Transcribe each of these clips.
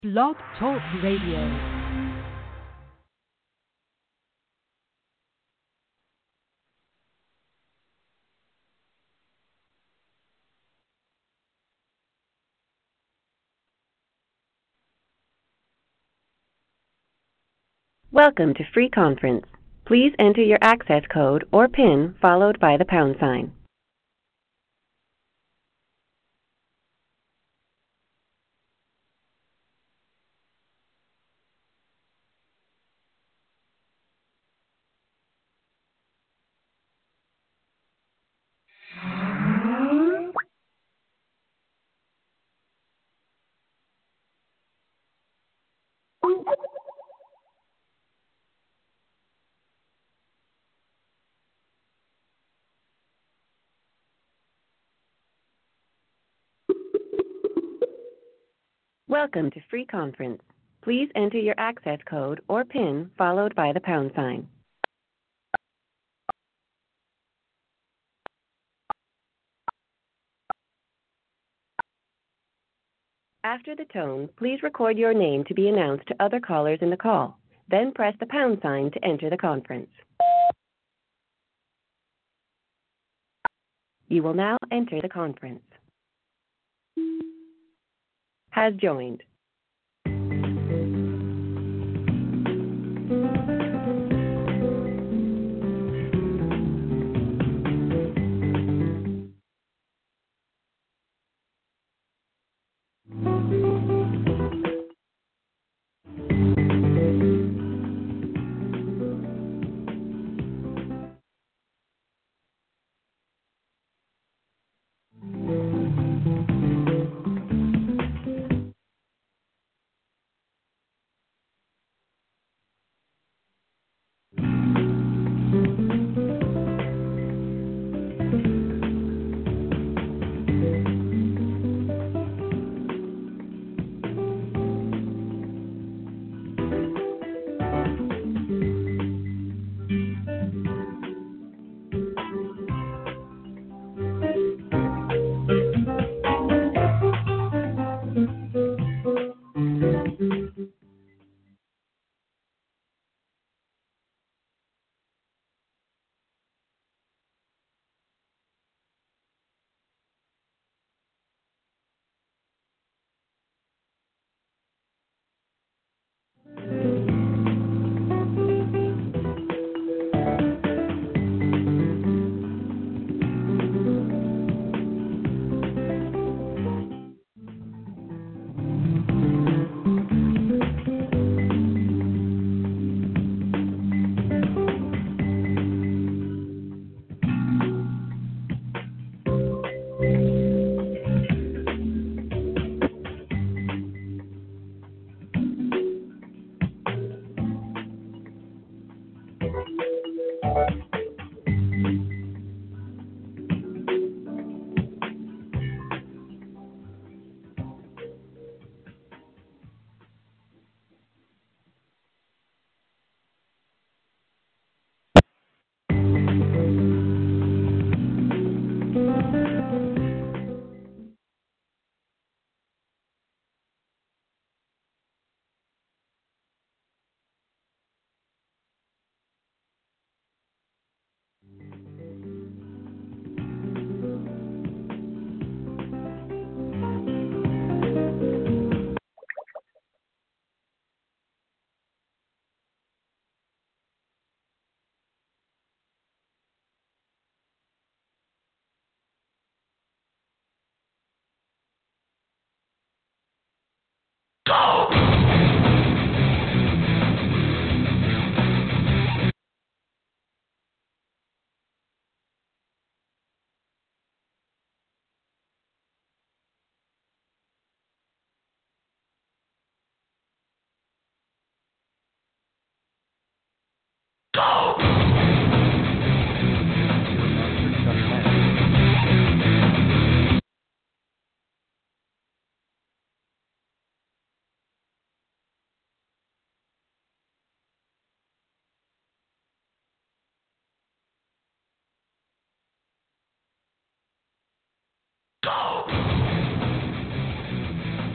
Blog Talk Radio. Welcome to Free Conference. Please enter your access code or PIN followed by the pound sign. Welcome to Free Conference. Please enter your access code or PIN followed by the pound sign. After the tone, please record your name to be announced to other callers in the call. Then press the pound sign to enter the conference. You will now enter the conference. Has joined.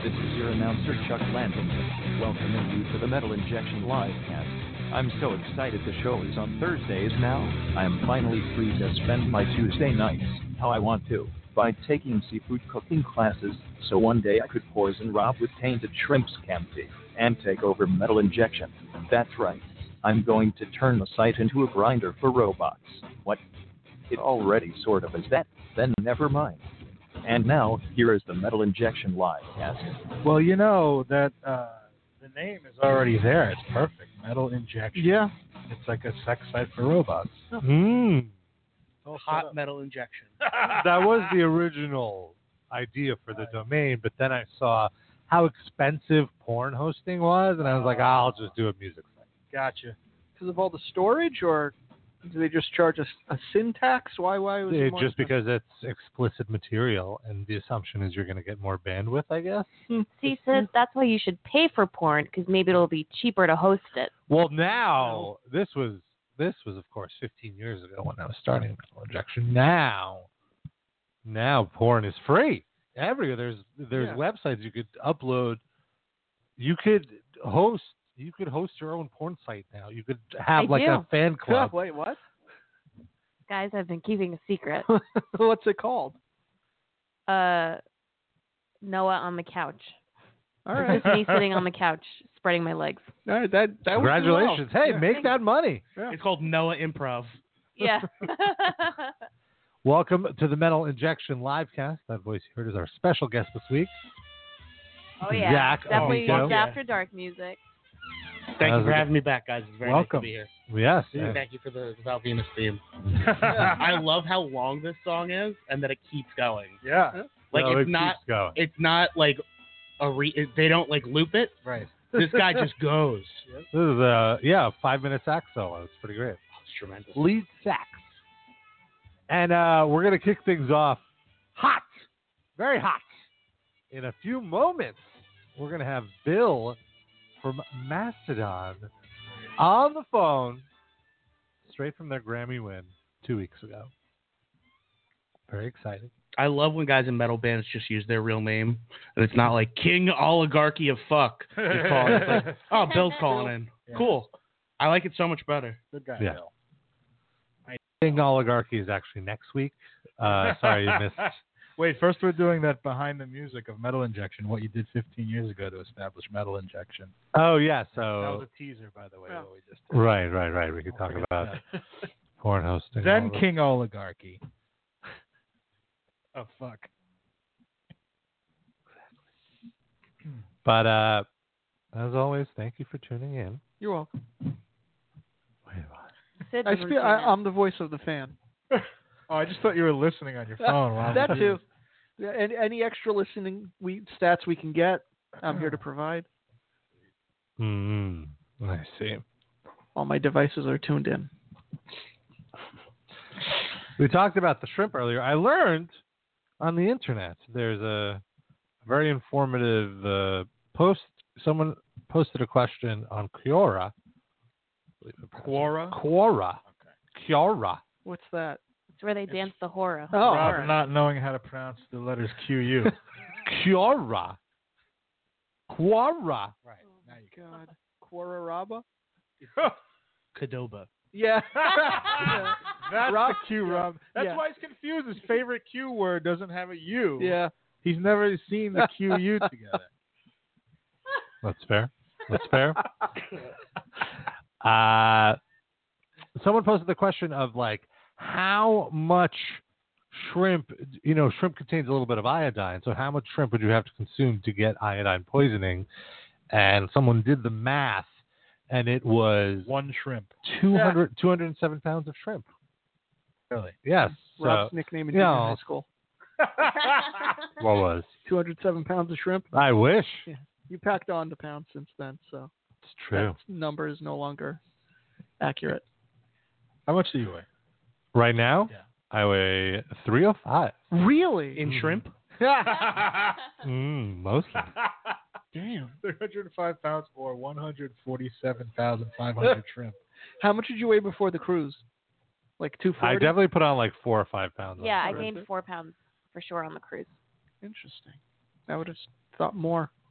This is your announcer, Chuck Landon, welcoming you to the Metal Injection Livecast. I'm so excited the show is on Thursdays now. I am finally free to spend my Tuesday nights how I want to, by taking seafood cooking classes, so one day I could poison Rob with tainted shrimp scampi and take over Metal Injection. That's right. I'm going to turn the site into a grinder for robots. What? It already sort of is that. Then never mind. And now, here is the Metal Injection Livecast. Well, you know that the name is already there. It's perfect. Metal Injection. Yeah. It's like a sex site for robots. Hot Metal Injection. That was the original idea for the domain, but then I saw how expensive porn hosting was, and I was like, I'll just do a music site. Gotcha. Because of all the storage, or do they just charge a syntax? Why was it more Just expensive? because it's explicit material, and the assumption is you're going to get more bandwidth, I guess. See, Sid, that's why you should pay for porn, because maybe it'll be cheaper to host it. Well, now, this was, of course, 15 years ago when I was starting Metal Injection. Now porn is free. Everywhere there's websites you could upload. You could host your own porn site now. You could have a fan club. Wait, what? Guys, I've been keeping a secret. What's it called? Noah on the couch. All right. Just me sitting on the couch, spreading my legs. All right, that Congratulations. Hey, make that money. Yeah. It's called Noah Improv. Yeah. Welcome to the Metal Injection Livecast. That voice you heard is our special guest this week. Oh, yeah. Zach Definitely Amico. after dark music. Thank you for having me back, guys. It's very Welcome. nice to be here. Yes. Thank you for the Val Venus theme. I love how long this song is and that it keeps going. Yeah. Like No, it's it not. keeps going. It's not like they don't like loop it. Right. This guy just goes. This is a 5-minute sax solo. It's pretty great. It's tremendous. Lead sax. And we're going to kick things off hot, very hot. In a few moments, we're going to have Bill from Mastodon on the phone, straight from their Grammy win 2 weeks ago. Very excited. I love when guys in metal bands just use their real name, and it's not like King Oligarchy of Fuck. It's called. It's like, oh, Bill's calling in. Yeah. Cool. I like it so much better. Good guy, Bill. King Oligarchy is actually next week. Sorry you missed. Wait, first we're doing that behind the music of Metal Injection, what you did 15 years ago to establish Metal Injection. Oh, yeah. That So was a teaser, by the way, what we just did. right. We could talk about porn hosting. Then and all King Oligarchy. Oh, fuck. But as always, thank you for tuning in. You're welcome. Wait, what? Sid doesn't say that. I'm the voice of the fan. Oh, I just thought you were listening on your phone. Wow. That too. Yeah, any extra listening stats we can get, I'm here to provide. I see. All my devices are tuned in. We talked about the shrimp earlier. I learned on the internet there's a very informative post. Someone posted a question on Quora. Quora? Quora. Okay. Quora. What's that? It's where they dance the horror. Oh, Rob not knowing how to pronounce the letters QU. Quora. Quora. Right. Now you God. Quoraraba? Cadoba. Yeah. That's Rob- the Q, Rob. That's yeah. why he's confused. His favorite Q word doesn't have a U. Yeah. He's never seen the QU together. That's fair. Someone posted the question of like how much shrimp, shrimp contains a little bit of iodine. So how much shrimp would you have to consume to get iodine poisoning? And someone did the math, and it was One shrimp. 207 pounds of shrimp. Really? Yes. Rob's So, nickname in yeah. junior high school. what was? 207 pounds of shrimp. I wish. You packed on the pounds since then, so It's true. that number is no longer accurate. How much do you weigh? Right now, Yeah. I weigh 305. Really? In shrimp? Mostly. Damn. 305 pounds or 147,500 shrimp. How much did you weigh before the cruise? Like 240? I definitely put on like 4 or 5 pounds. Yeah, I Right. gained 4 pounds for sure on the cruise. Interesting. I would have thought more.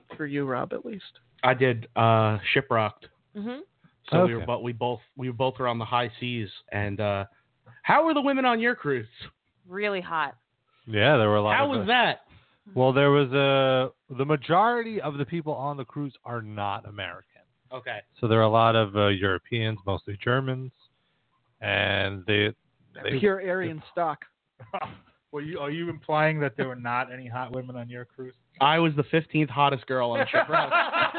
for you, Rob, at least. I did Shipwrecked. Mhm. So Okay. we both were on the high seas. And how were the women on your cruise? Really hot. Yeah, there were a lot. How was that? Well, there was the majority of the people on the cruise are not American. Okay. So there are a lot of Europeans, mostly Germans, and they Pure Aryan stock. Are you implying that there were not any hot women on your cruise? I was the 15th hottest girl on the Shipwreck.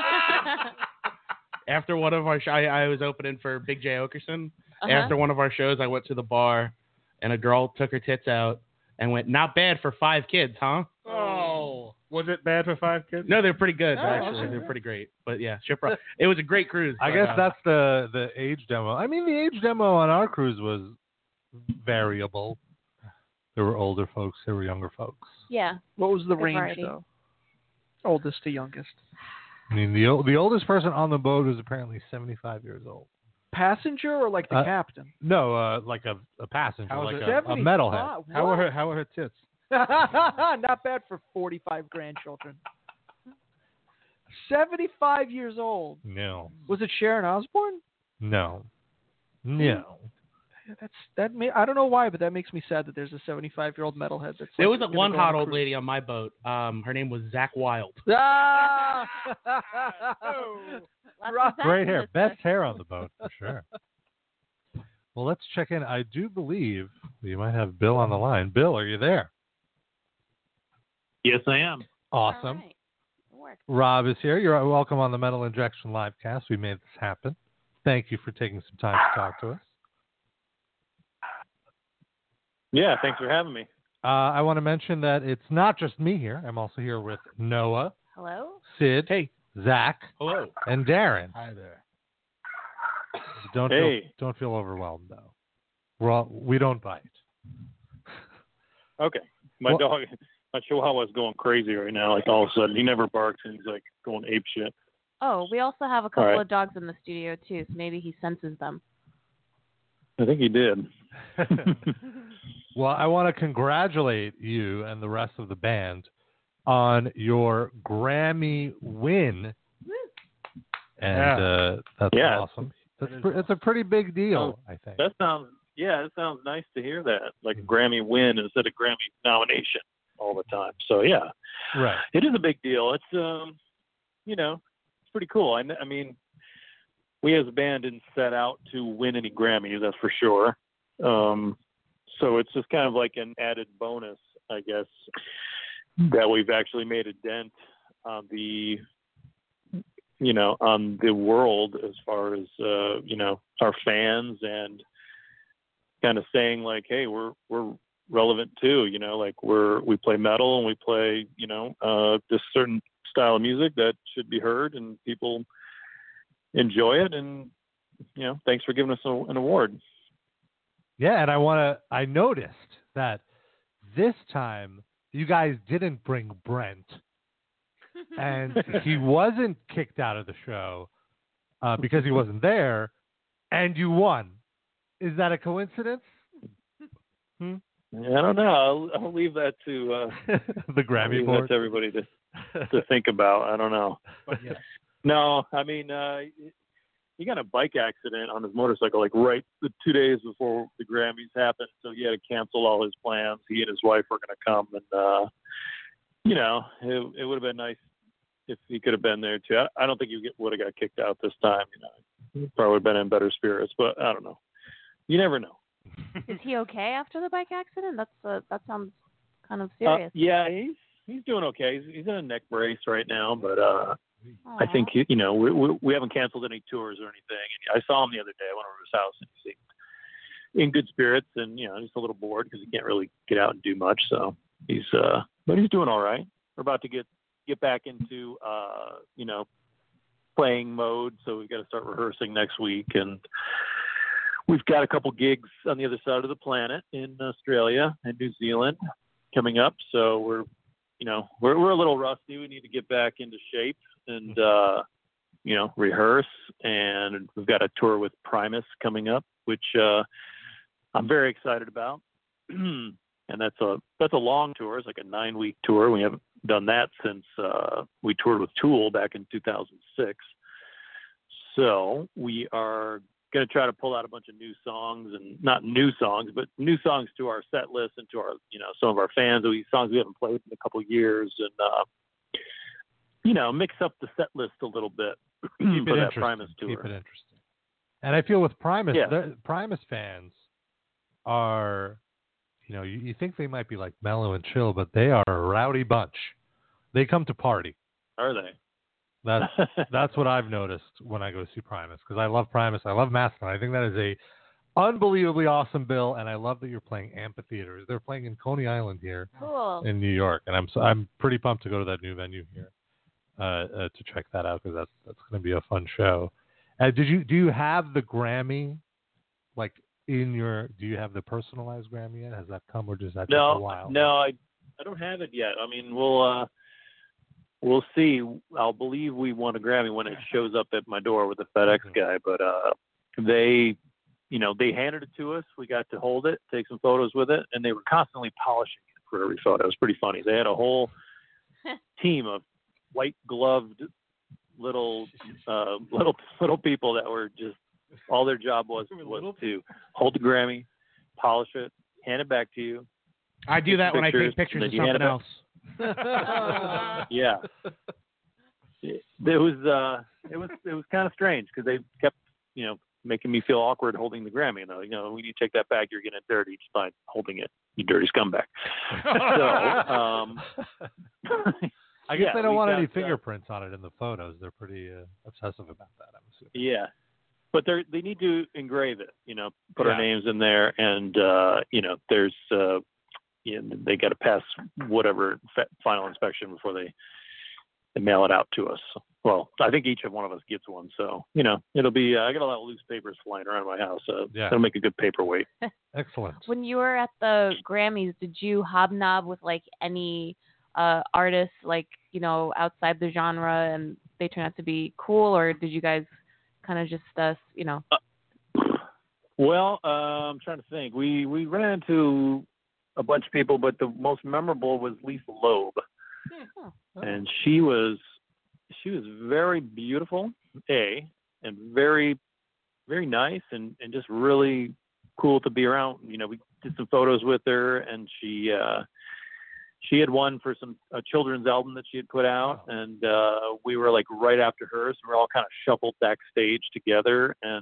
After one of our I was opening for Big J Okerson. Uh-huh. After one of our shows, I went to the bar, and a girl took her tits out and went, "Not bad for 5 kids, huh?" Oh, was it bad for 5 kids? No, they're pretty good, Oh, actually. okay. They're pretty great. But yeah, Shipwreck. It was a great cruise. I but, guess that's the age demo. I mean, the age demo on our cruise was variable. There were older folks, there were younger folks. Yeah. What was the Good range, variety. though? Oldest to youngest. I mean, the oldest person on the boat was apparently 75 years old. Passenger or like the captain? No, like a passenger, How was like it? a metalhead. Wow, How what? were her tits? Not bad for 45 grandchildren. 75 years old. No, Was it Sharon Osbourne? no. Yeah, I don't know why, but that makes me sad that there's a 75-year-old metalhead that's. There like, was gonna one go on hot a old cruise. lady on my boat. Her name was Zach Wilde. Ah! Lots Right. of that Great in hair, this best list. hair on the boat for sure. Well, let's check in. I do believe we might have Bill on the line. Bill, are you there? Yes, I am. Awesome. All right. It worked. Rob is here. You're welcome on the Metal Injection Livecast. We made this happen. Thank you for taking some time to talk to us. Yeah, thanks for having me. I want to mention that it's not just me here. I'm also here with Noah, Hello? Sid, Hey. Zach, Hello. and Darren. Hi there. Don't feel overwhelmed though. We don't bite. Okay. My chihuahua's going crazy right now. Like all of a sudden, he never barks and he's like going ape shit. Oh, we also have a couple right. of dogs in the studio too, so maybe he senses them. I think he did. Well, I want to congratulate you and the rest of the band on your Grammy win. And that's awesome. It's a pretty big deal, I think. That sounds nice to hear that. Like a Grammy win instead of Grammy nomination all the time. So yeah, right. It is a big deal. It's it's pretty cool. I mean, we as a band didn't set out to win any Grammys, that's for sure. So it's just kind of like an added bonus, I guess, that we've actually made a dent on the world as far as our fans, and kind of saying like, hey, we're relevant too, like we play metal and we play this certain style of music that should be heard and people enjoy it, and thanks for giving us an award. Yeah, and I noticed that this time you guys didn't bring Brent, and he wasn't kicked out of the show because he wasn't there, and you won. Is that a coincidence? I don't know. I'll leave that to the Grammy board. That's everybody to think about. I don't know. But yes. No, I mean, he got in a bike accident on his motorcycle like right 2 days before the Grammys happened, so he had to cancel all his plans. He and his wife were going to come, and it would have been nice if he could have been there too. I don't think he would have got kicked out this time. He probably would have been in better spirits, but I don't know. You never know. Is he okay after the bike accident? That sounds kind of serious. Yeah, he's doing okay. He's in a neck brace right now, but I think we haven't canceled any tours or anything. And I saw him the other day. I went over to his house and he seemed in good spirits, and just a little bored because he can't really get out and do much. So but he's doing all right. We're about to get back into playing mode, so we've got to start rehearsing next week, and we've got a couple gigs on the other side of the planet in Australia and New Zealand coming up. So we're a little rusty. We need to get back into shape and rehearse. And we've got a tour with Primus coming up, which I'm very excited about. And that's a long tour. It's like a 9-week tour. We done that since we toured with Tool back in 2006. So we are going to try to pull out a bunch of new songs, and not new songs, but new songs to our set list and to our, some of our fans. Songs we haven't played in a couple of years, and mix up the set list a little bit for that Primus tour. Keep it interesting. And I feel with Primus, Primus fans are, you think they might be like mellow and chill, but they are a rowdy bunch. They come to party. Are they? That's what I've noticed when I go see Primus, because I love Primus. I love Mastodon. I think that is a unbelievably awesome bill, and I love that you're playing amphitheaters. They're playing in Coney Island here in New York, and I'm pretty pumped to go to that new venue here to check that out, because that's going to be a fun show. Do you have the Grammy do you have the personalized Grammy yet? Has that come, or does that take a while? No, I don't have it yet. I mean, we'll see. I'll believe we won a Grammy when it shows up at my door with the FedEx guy. But they handed it to us. We got to hold it, take some photos with it, and they were constantly polishing it for every photo. It was pretty funny. They had a whole team of white-gloved little people that were just, all their job was to hold the Grammy, polish it, hand it back to you. I do that when I take pictures of something else. Yeah, it was kind of strange, because they kept making me feel awkward holding the Grammy. When you take that back, you're getting dirty just by holding it, you dirty scumbag. So I guess they don't want any fingerprints on it in the photos. They're pretty obsessive about that, I'm assuming. Yeah, but they need to engrave it. Put our names in there, and there's. They got to pass whatever final inspection before they mail it out to us. Well, I think each one of us gets one. So, it'll be, I got a lot of loose papers flying around my house. That'll make a good paperweight. Excellent. When you were at the Grammys, did you hobnob with any artists, outside the genre, and they turned out to be cool, or did you guys kind of just, Well, I'm trying to think. We ran into a bunch of people, but the most memorable was Lisa Loeb. And she was very beautiful, and very, very nice, and just really cool to be around. We did some photos with her, and she had won for a children's album that she had put out, and we were right after her, so we were all kind of shuffled backstage together, and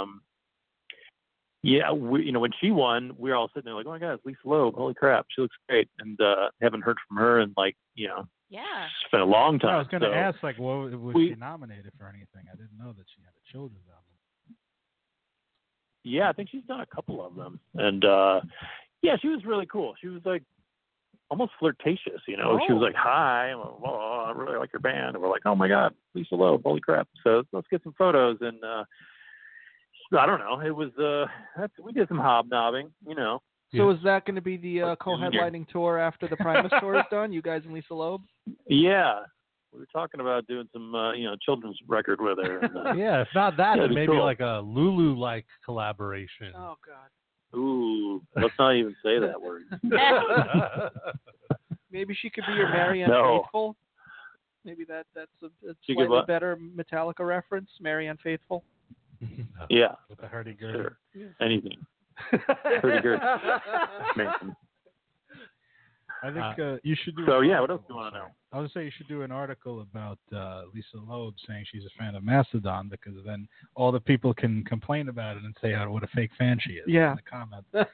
when she won, we were all sitting there like, oh my God, it's Lisa Loeb. Holy crap, she looks great. And haven't heard from her in it's been a long time. I was going to ask, was she nominated for anything? I didn't know that she had a children's album. Yeah, I think she's done a couple of them. And she was really cool. She was almost flirtatious, She was like, hi, I really like your band. And we're like, oh my God, Lisa Loeb, holy crap. So let's get some photos. And I don't know. It was we did some hobnobbing, So is that going to be the co-headlining tour after the Primus tour is done? You guys and Lisa Loeb? Yeah, we were talking about doing some children's record with her. And, if not that, then maybe cool. like a Lulu-like collaboration. Oh God. Ooh, let's not even say that word. Maybe she could be your Marianne Faithfull. Maybe that's a slightly better Metallica reference, Marianne Faithfull. Yeah. With the hurdy-gurdy. Sure. Anything. Hurdy-gurdy. I think you should do. So what else do you want to know? I was going to say you should do an article about Lisa Loeb saying she's a fan of Mastodon, because then all the people can complain about it and say what a fake fan she is. Yeah. In the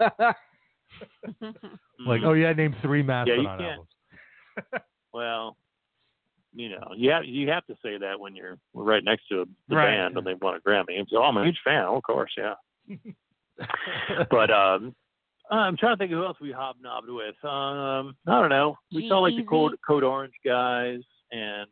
comments. Name 3 Mastodon albums. Well, you have to say that when you're right next to the band and they won a Grammy. So I'm a huge fan, of course, yeah. But I'm trying to think of who else we hobnobbed with. I don't know. We saw the Code Orange guys, and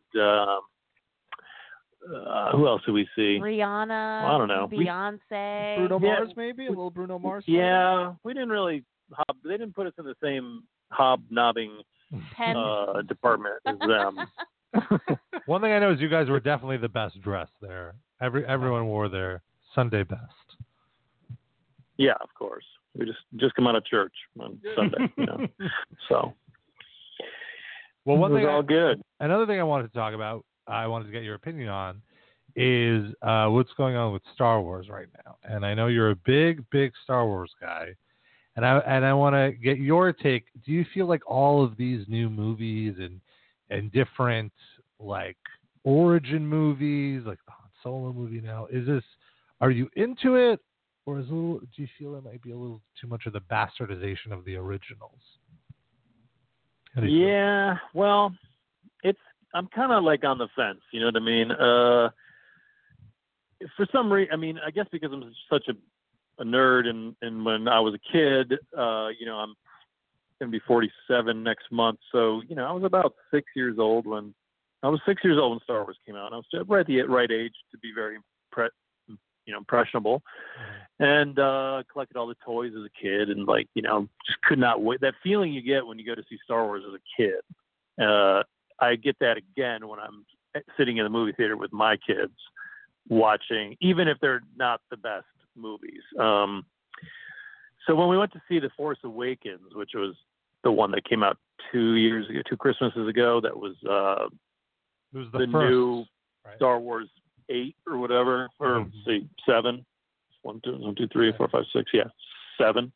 who else did we see? Rihanna. I don't know. Beyonce. Bruno Mars, maybe a little Bruno Mars. Yeah, we didn't really. They didn't put us in the same hobnobbing department as them. One thing I know is you guys were definitely the best dressed there. Everyone wore their Sunday best. Yeah, of course. We just come out of church on Sunday, So. Well, it was all good. Another thing I wanted to talk about, I wanted to get your opinion on, is what's going on with Star Wars right now. And I know you're a big Star Wars guy, and I want to get your take. Do you feel like all of these new movies and different like origin movies, like the Han Solo movie now, are you into it, or do you feel it might be a little too much of the bastardization of the originals? Yeah, well, I'm kind of like on the fence, you know what I mean? For some reason, I mean, I guess because I'm such a nerd, and when I was a kid, you know, I'm going to be 47 next month, so, you know, I was about 6 years old when Star Wars came out, and I was right at the right age to be very impressionable, and collected all the toys as a kid, and like, you know, just could not wait. That feeling you get when you go to see Star Wars as a kid, I get that again when I'm sitting in the movie theater with my kids watching, even if they're not the best movies. So when we went to see The Force Awakens, which was the one that came out 2 Christmases ago, that was the first, new Star Wars 8 or whatever, or say 7. 1, 2, 3, 4, 5, 6. Yeah, 7.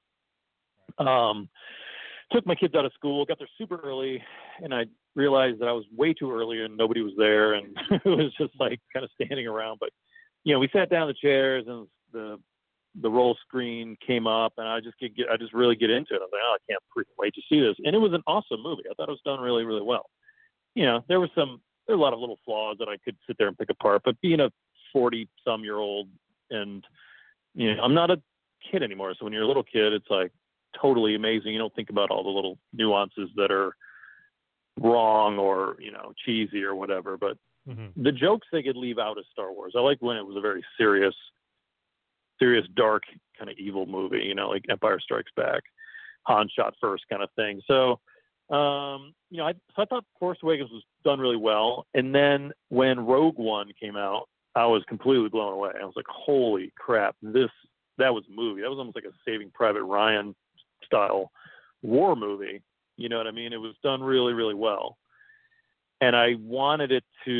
Took my kids out of school, got there super early, and I realized that I was way too early and nobody was there, and it was just like kind of standing around. But, you know, we sat down in the chairs, and the roll screen came up, and I just really get into it. I was like, oh, I can't freaking wait to see this. And it was an awesome movie. I thought it was done really, really well. You know, there were a lot of little flaws that I could sit there and pick apart, but being a 40-some-year-old, and, you know, I'm not a kid anymore. So when you're a little kid, it's like totally amazing. You don't think about all the little nuances that are wrong or, you know, cheesy or whatever. But the jokes they could leave out of Star Wars. I like when it was a very serious, dark, kind of evil movie, you know, like Empire Strikes Back, Han shot first kind of thing. So, you know, I thought Force Awakens was done really well. And then when Rogue One came out, I was completely blown away. I was like, holy crap, that was a movie. That was almost like a Saving Private Ryan style war movie. You know what I mean? It was done really, really well. And I didn't want it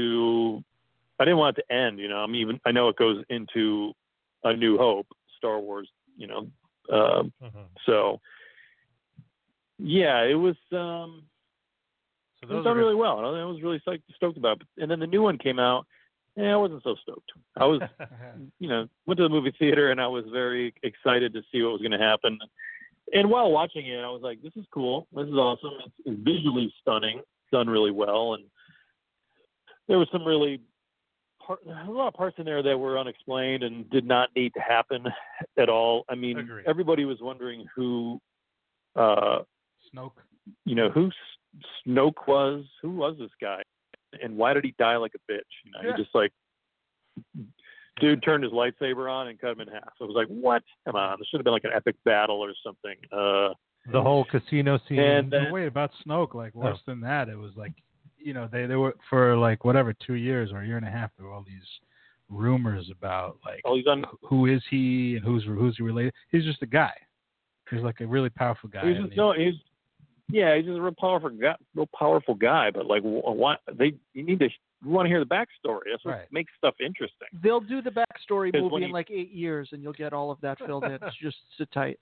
to end, you know. I know it goes into A New Hope, Star Wars, you know. So yeah, it was done really well. And I was really stoked about it. And then the new one came out, and I wasn't so stoked. I was, you know, went to the movie theater, and I was very excited to see what was going to happen. And while watching it, I was like, this is cool. This is awesome. It's visually stunning, done really well. And there was a lot of parts in there that were unexplained and did not need to happen at all. I mean, everybody was wondering who Snoke. You know, who Snoke was. Who was this guy? And why did he die like a bitch? You know, he just like, dude turned his lightsaber on and cut him in half. I was like, what? Come on, this should have been like an epic battle or something. The whole casino scene. And wait, about Snoke, like worse than that, it was like, you know, they were for like whatever 2 years or a year and a half. There were all these rumors about like who is he and who's he related. He's just a guy. He's like a really powerful guy. He's just a real powerful guy. But like, you want to hear the backstory. That's what makes stuff interesting. They'll do the backstory movie in like 8 years, and you'll get all of that filled in. Just sit tight.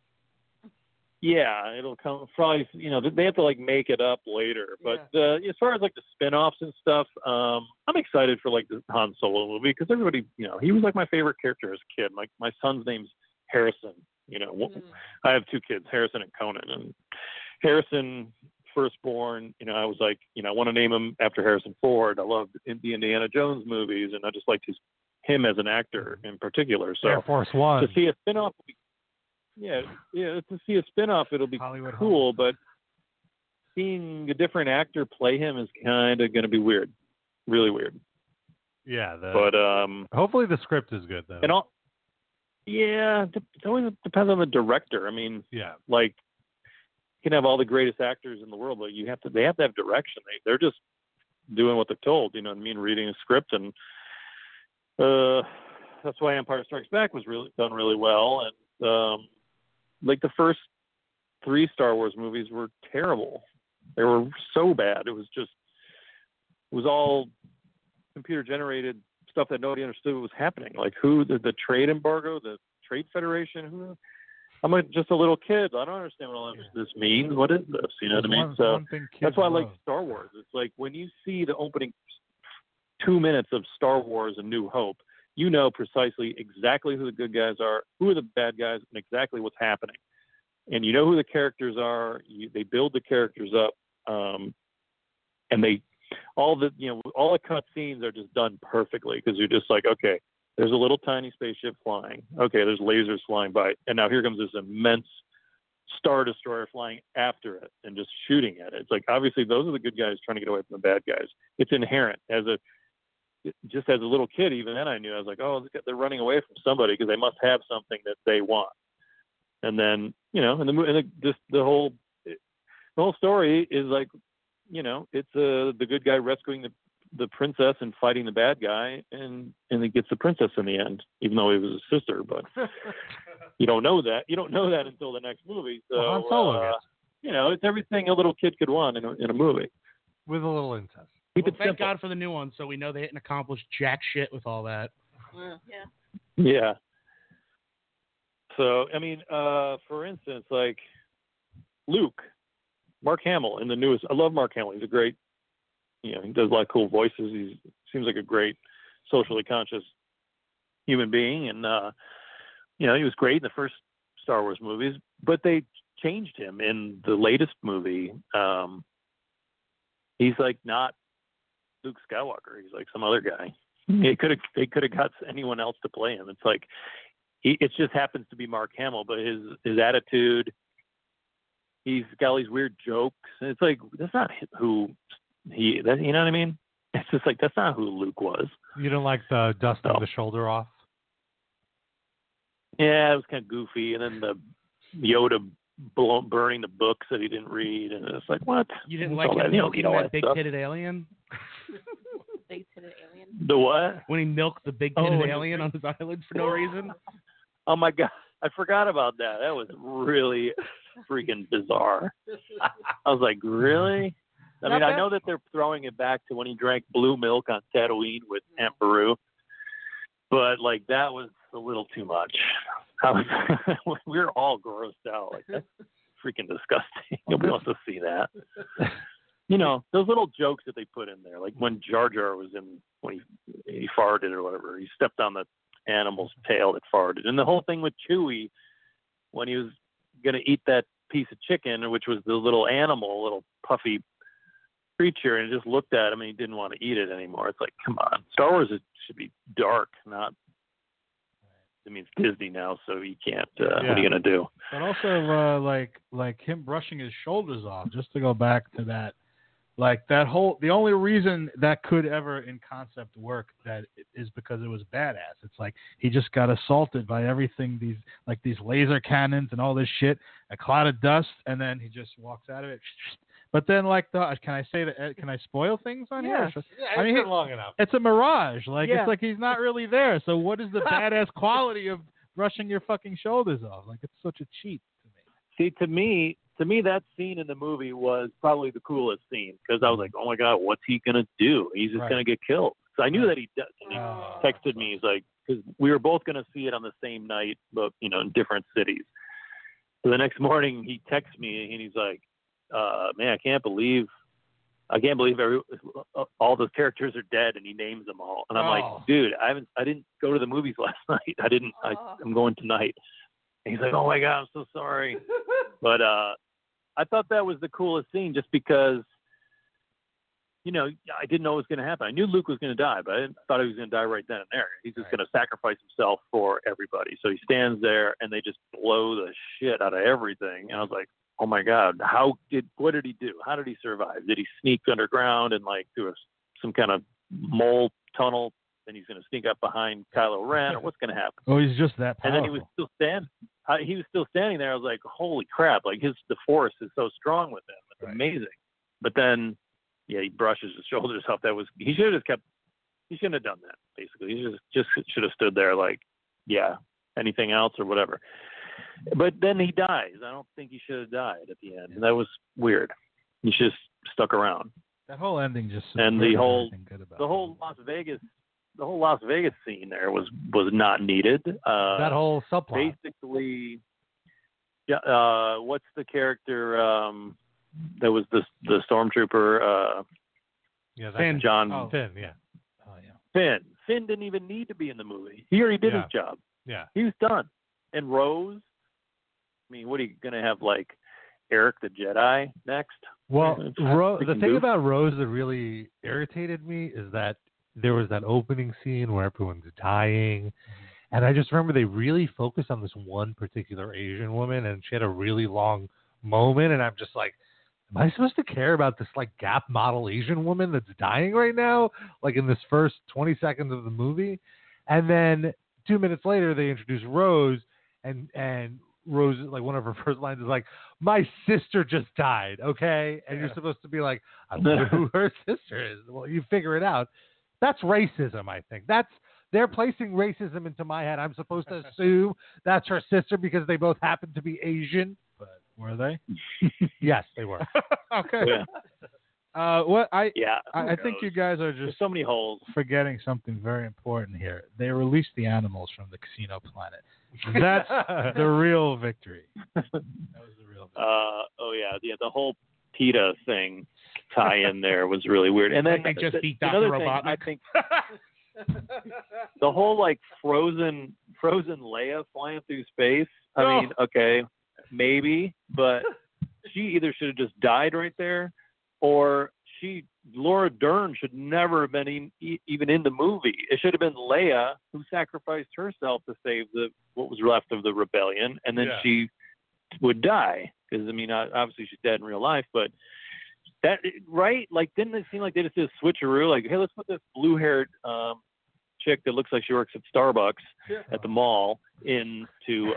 Yeah, it'll come probably. You know, they have to like make it up later. But as far as like the spin-offs and stuff, I'm excited for like the Han Solo movie because everybody, you know, he was like my favorite character as a kid. My son's name's Harrison. You know, I have 2 kids, Harrison and Conan, and Harrison, firstborn, you know, I was like, you know, I want to name him after Harrison Ford. I loved the Indiana Jones movies, and I just liked him as an actor in particular. So Air Force One. To see a spinoff, to see a spinoff, it'll be Hollywood cool. But seeing a different actor play him is kind of going to be weird, really weird. Yeah, but hopefully the script is good though. And it always depends on the director. I mean, like. You can have all the greatest actors in the world, but they have to have direction. They're just doing what they're told, you know what I mean, reading a script, and that's why Empire Strikes Back was really done really well. And like the first 3 Star Wars movies were terrible. They were so bad. It was all computer generated stuff that nobody understood what was happening. Like the trade embargo, the trade federation. I'm just a little kid. I don't understand what all this means. What is this? You know what I mean? So that's why I like Star Wars. It's like when you see the opening 2 minutes of Star Wars: A New Hope, you know precisely exactly who the good guys are, who are the bad guys, and exactly what's happening. And you know who the characters are. They build the characters up, and all the cut scenes are just done perfectly because you're just like, okay, there's a little tiny spaceship flying. Okay, there's lasers flying by, and now here comes this immense Star Destroyer flying after it and just shooting at it. It's like obviously those are the good guys trying to get away from the bad guys. It's inherent as a little kid. Even then, I knew I was like, oh, they're running away from somebody because they must have something that they want. And then the whole story is like, it's the good guy rescuing the princess and fighting the bad guy, and he gets the princess in the end, even though he was his sister. But you don't know that. You don't know that until the next movie. So Han Solo it's everything a little kid could want in a movie with a little incest. Thank God for the new one, so we know they didn't accomplish jack shit with all that. Yeah. So I mean, for instance, like Luke. Mark Hamill in the newest. I love Mark Hamill. He's a great, he does a lot of cool voices. He seems like a great socially conscious human being. And, he was great in the first Star Wars movies, but they changed him in the latest movie. He's like not Luke Skywalker. He's like some other guy. They could have got anyone else to play him. It's like, it just happens to be Mark Hamill, but his attitude, he's got all these weird jokes. And it's like, that's not who you know what I mean? It's just like, that's not who Luke was. You don't like the dusting the shoulder off? Yeah, it was kind of goofy. And then the Yoda burning the books that he didn't read. And it's like, what? You didn't like him milking that big-titted alien? Big-titted alien? The what? When he milked the big-titted alien on his island for no reason? Oh, my God. I forgot about that. That was really freaking bizarre. I was like, really? I mean, I know that they're throwing it back to when he drank blue milk on Tatooine with Aunt Beru, but like that was a little too much. We were all grossed out. Like, that's freaking disgusting. Nobody wants to see that. Those little jokes that they put in there, like when Jar Jar was when he farted or whatever, he stepped on the animal's tail that farted, and the whole thing with Chewie when he was going to eat that piece of chicken, which was the little animal, little puffy creature, and just looked at him and he didn't want to eat it anymore. It's like, come on. Star Wars should be dark, not. I mean, it's Disney now, so you can't. What are you going to do? But also, like him brushing his shoulders off, just to go back to that. Like the only reason that could ever in concept work that is because it was badass. It's like he just got assaulted by everything, these laser cannons and all this shit, a cloud of dust, and then he just walks out of it. But then can I spoil things on here? Yeah, I mean, it's long enough. It's a mirage. It's like he's not really there. So what is the badass quality of brushing your fucking shoulders off? Like, it's such a cheat to me. See, to me, that scene in the movie was probably the coolest scene because I was like, oh my God, what's he going to do? He's just going to get killed. So I knew that he does. And he texted me. He's like, because we were both going to see it on the same night, but, in different cities. So the next morning he texts me and he's like, man, I can't believe all those characters are dead, and he names them all. And I'm like, dude, I didn't go to the movies last night. I'm going tonight. And he's like, oh my God, I'm so sorry. But I thought that was the coolest scene just because, I didn't know what was going to happen. I knew Luke was going to die, but I thought he was going to die right then and there. He's just going to sacrifice himself for everybody. So he stands there and they just blow the shit out of everything. And I was like, oh my God, what did he do? How did he survive? Did he sneak underground and through some kind of mole tunnel? Then he's going to sneak up behind Kylo Ren, or what's going to happen? Oh, he's just that powerful. And then he was still standing there. I was like, holy crap! Like the Force is so strong with him. It's amazing. But then, he brushes his shoulders off. He should have just kept. He shouldn't have done that. Basically, he just should have stood there like, anything else or whatever. But then he dies. I don't think he should have died at the end. And that was weird. You should have stuck around. That whole ending just and the whole Las Vegas scene there was not needed. That whole subplot. Basically, what's the character that was the stormtrooper? Finn. John. Finn. Yeah. Finn didn't even need to be in the movie. He already did his job. Yeah. He was done. And Rose. I mean, what are you gonna have like Eric the Jedi next? Well, the thing about Rose that really irritated me is that there was that opening scene where everyone's dying. And I just remember they really focused on this one particular Asian woman, and she had a really long moment. And I'm just like, am I supposed to care about this like Gap model Asian woman that's dying right now? Like in this first 20 seconds of the movie. And then 2 minutes later, they introduce Rose, and Rose, like one of her first lines is like, "My sister just died," okay? And you're supposed to be like, I wonder who her sister is. Well, you figure it out. That's racism, I think. They're placing racism into my head. I'm supposed to assume that's her sister because they both happen to be Asian. But were they? Yes, they were. Okay. Yeah. I think you guys are just There's so many holes. forgetting something very important here. They released the animals from the casino planet. That's the real victory. That was the real victory. The whole PETA thing tie-in there was really weird. And then they just beat Dr. Robotnik. I think the whole like frozen Leia flying through space. I mean, okay, maybe, but she either should have just died right there, or Laura Dern should never have been even in the movie. It should have been Leia who sacrificed herself to save what was left of the rebellion, and then she would die. Because, I mean, obviously she's dead in real life, but that, right? Like, didn't it seem like they just did a switcheroo? Like, hey, let's put this blue-haired chick that looks like she works at Starbucks at the mall into,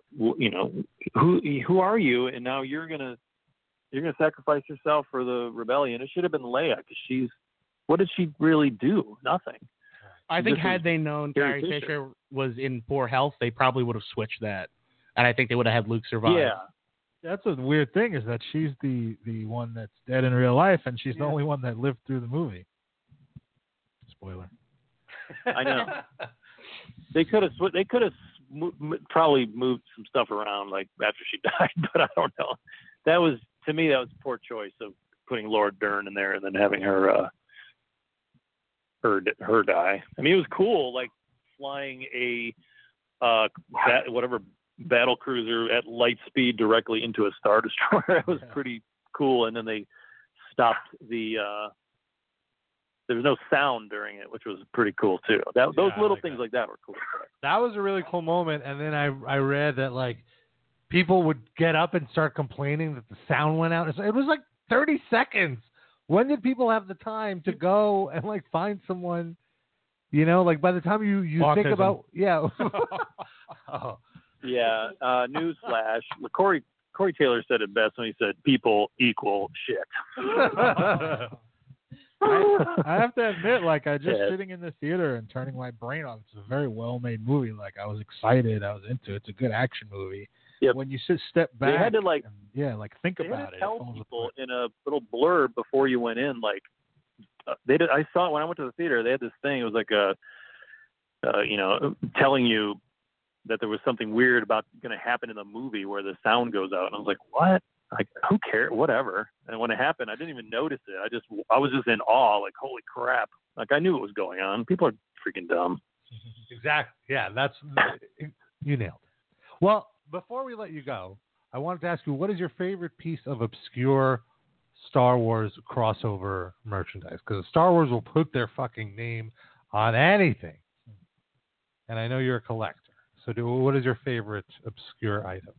who are you? And now you're gonna sacrifice yourself for the rebellion. It should have been Leia, because what did she really do? Nothing. I think had they known Carrie Fisher was in poor health, they probably would have switched that, and I think they would have had Luke survive. Yeah. That's a weird thing, is that she's the one that's dead in real life, and she's the only one that lived through the movie. Spoiler. I know. They could have probably moved some stuff around like after she died, but I don't know. To me, that was a poor choice of putting Laura Dern in there and then having her die. I mean, it was cool, like flying a battle cruiser at light speed directly into a Star Destroyer. It was pretty cool. And then they stopped there was no sound during it, which was pretty cool too. Those little things like that were cool. That was a really cool moment. And then I read that like people would get up and start complaining that the sound went out. It was like 30 seconds. When did people have the time to go and like find someone, like by the time you think about, Yeah, newsflash. Corey Taylor said it best when he said, "People equal shit." I have to admit, like, I just sitting in the theater and turning my brain on. It's a very well-made movie. Like, I was excited. I was into it. It's a good action movie. Yep. When you step back, they had to think about it. Tell people in a little blurb before you went in. Like, I saw it when I went to the theater. They had this thing. It was like telling you that there was something weird about going to happen in the movie where the sound goes out. And I was like, what? Like, who cares? Whatever. And when it happened, I didn't even notice it. I was just in awe. Like, holy crap! Like, I knew what was going on. People are freaking dumb. Exactly. Yeah, you nailed it. Well, before we let you go, I wanted to ask you, what is your favorite piece of obscure Star Wars crossover merchandise? Because Star Wars will put their fucking name on anything. And I know you're a collector. So what is your favorite obscure item?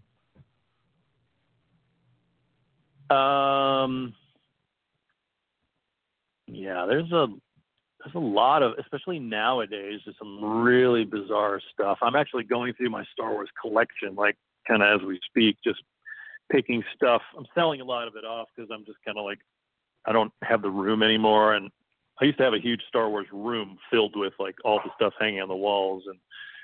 There's a lot of, especially nowadays, there's some really bizarre stuff. I'm actually going through my Star Wars collection, like kind of as we speak, just picking stuff. I'm selling a lot of it off because I'm just kind of like, I don't have the room anymore. And I used to have a huge Star Wars room filled with like all the stuff hanging on the walls. And,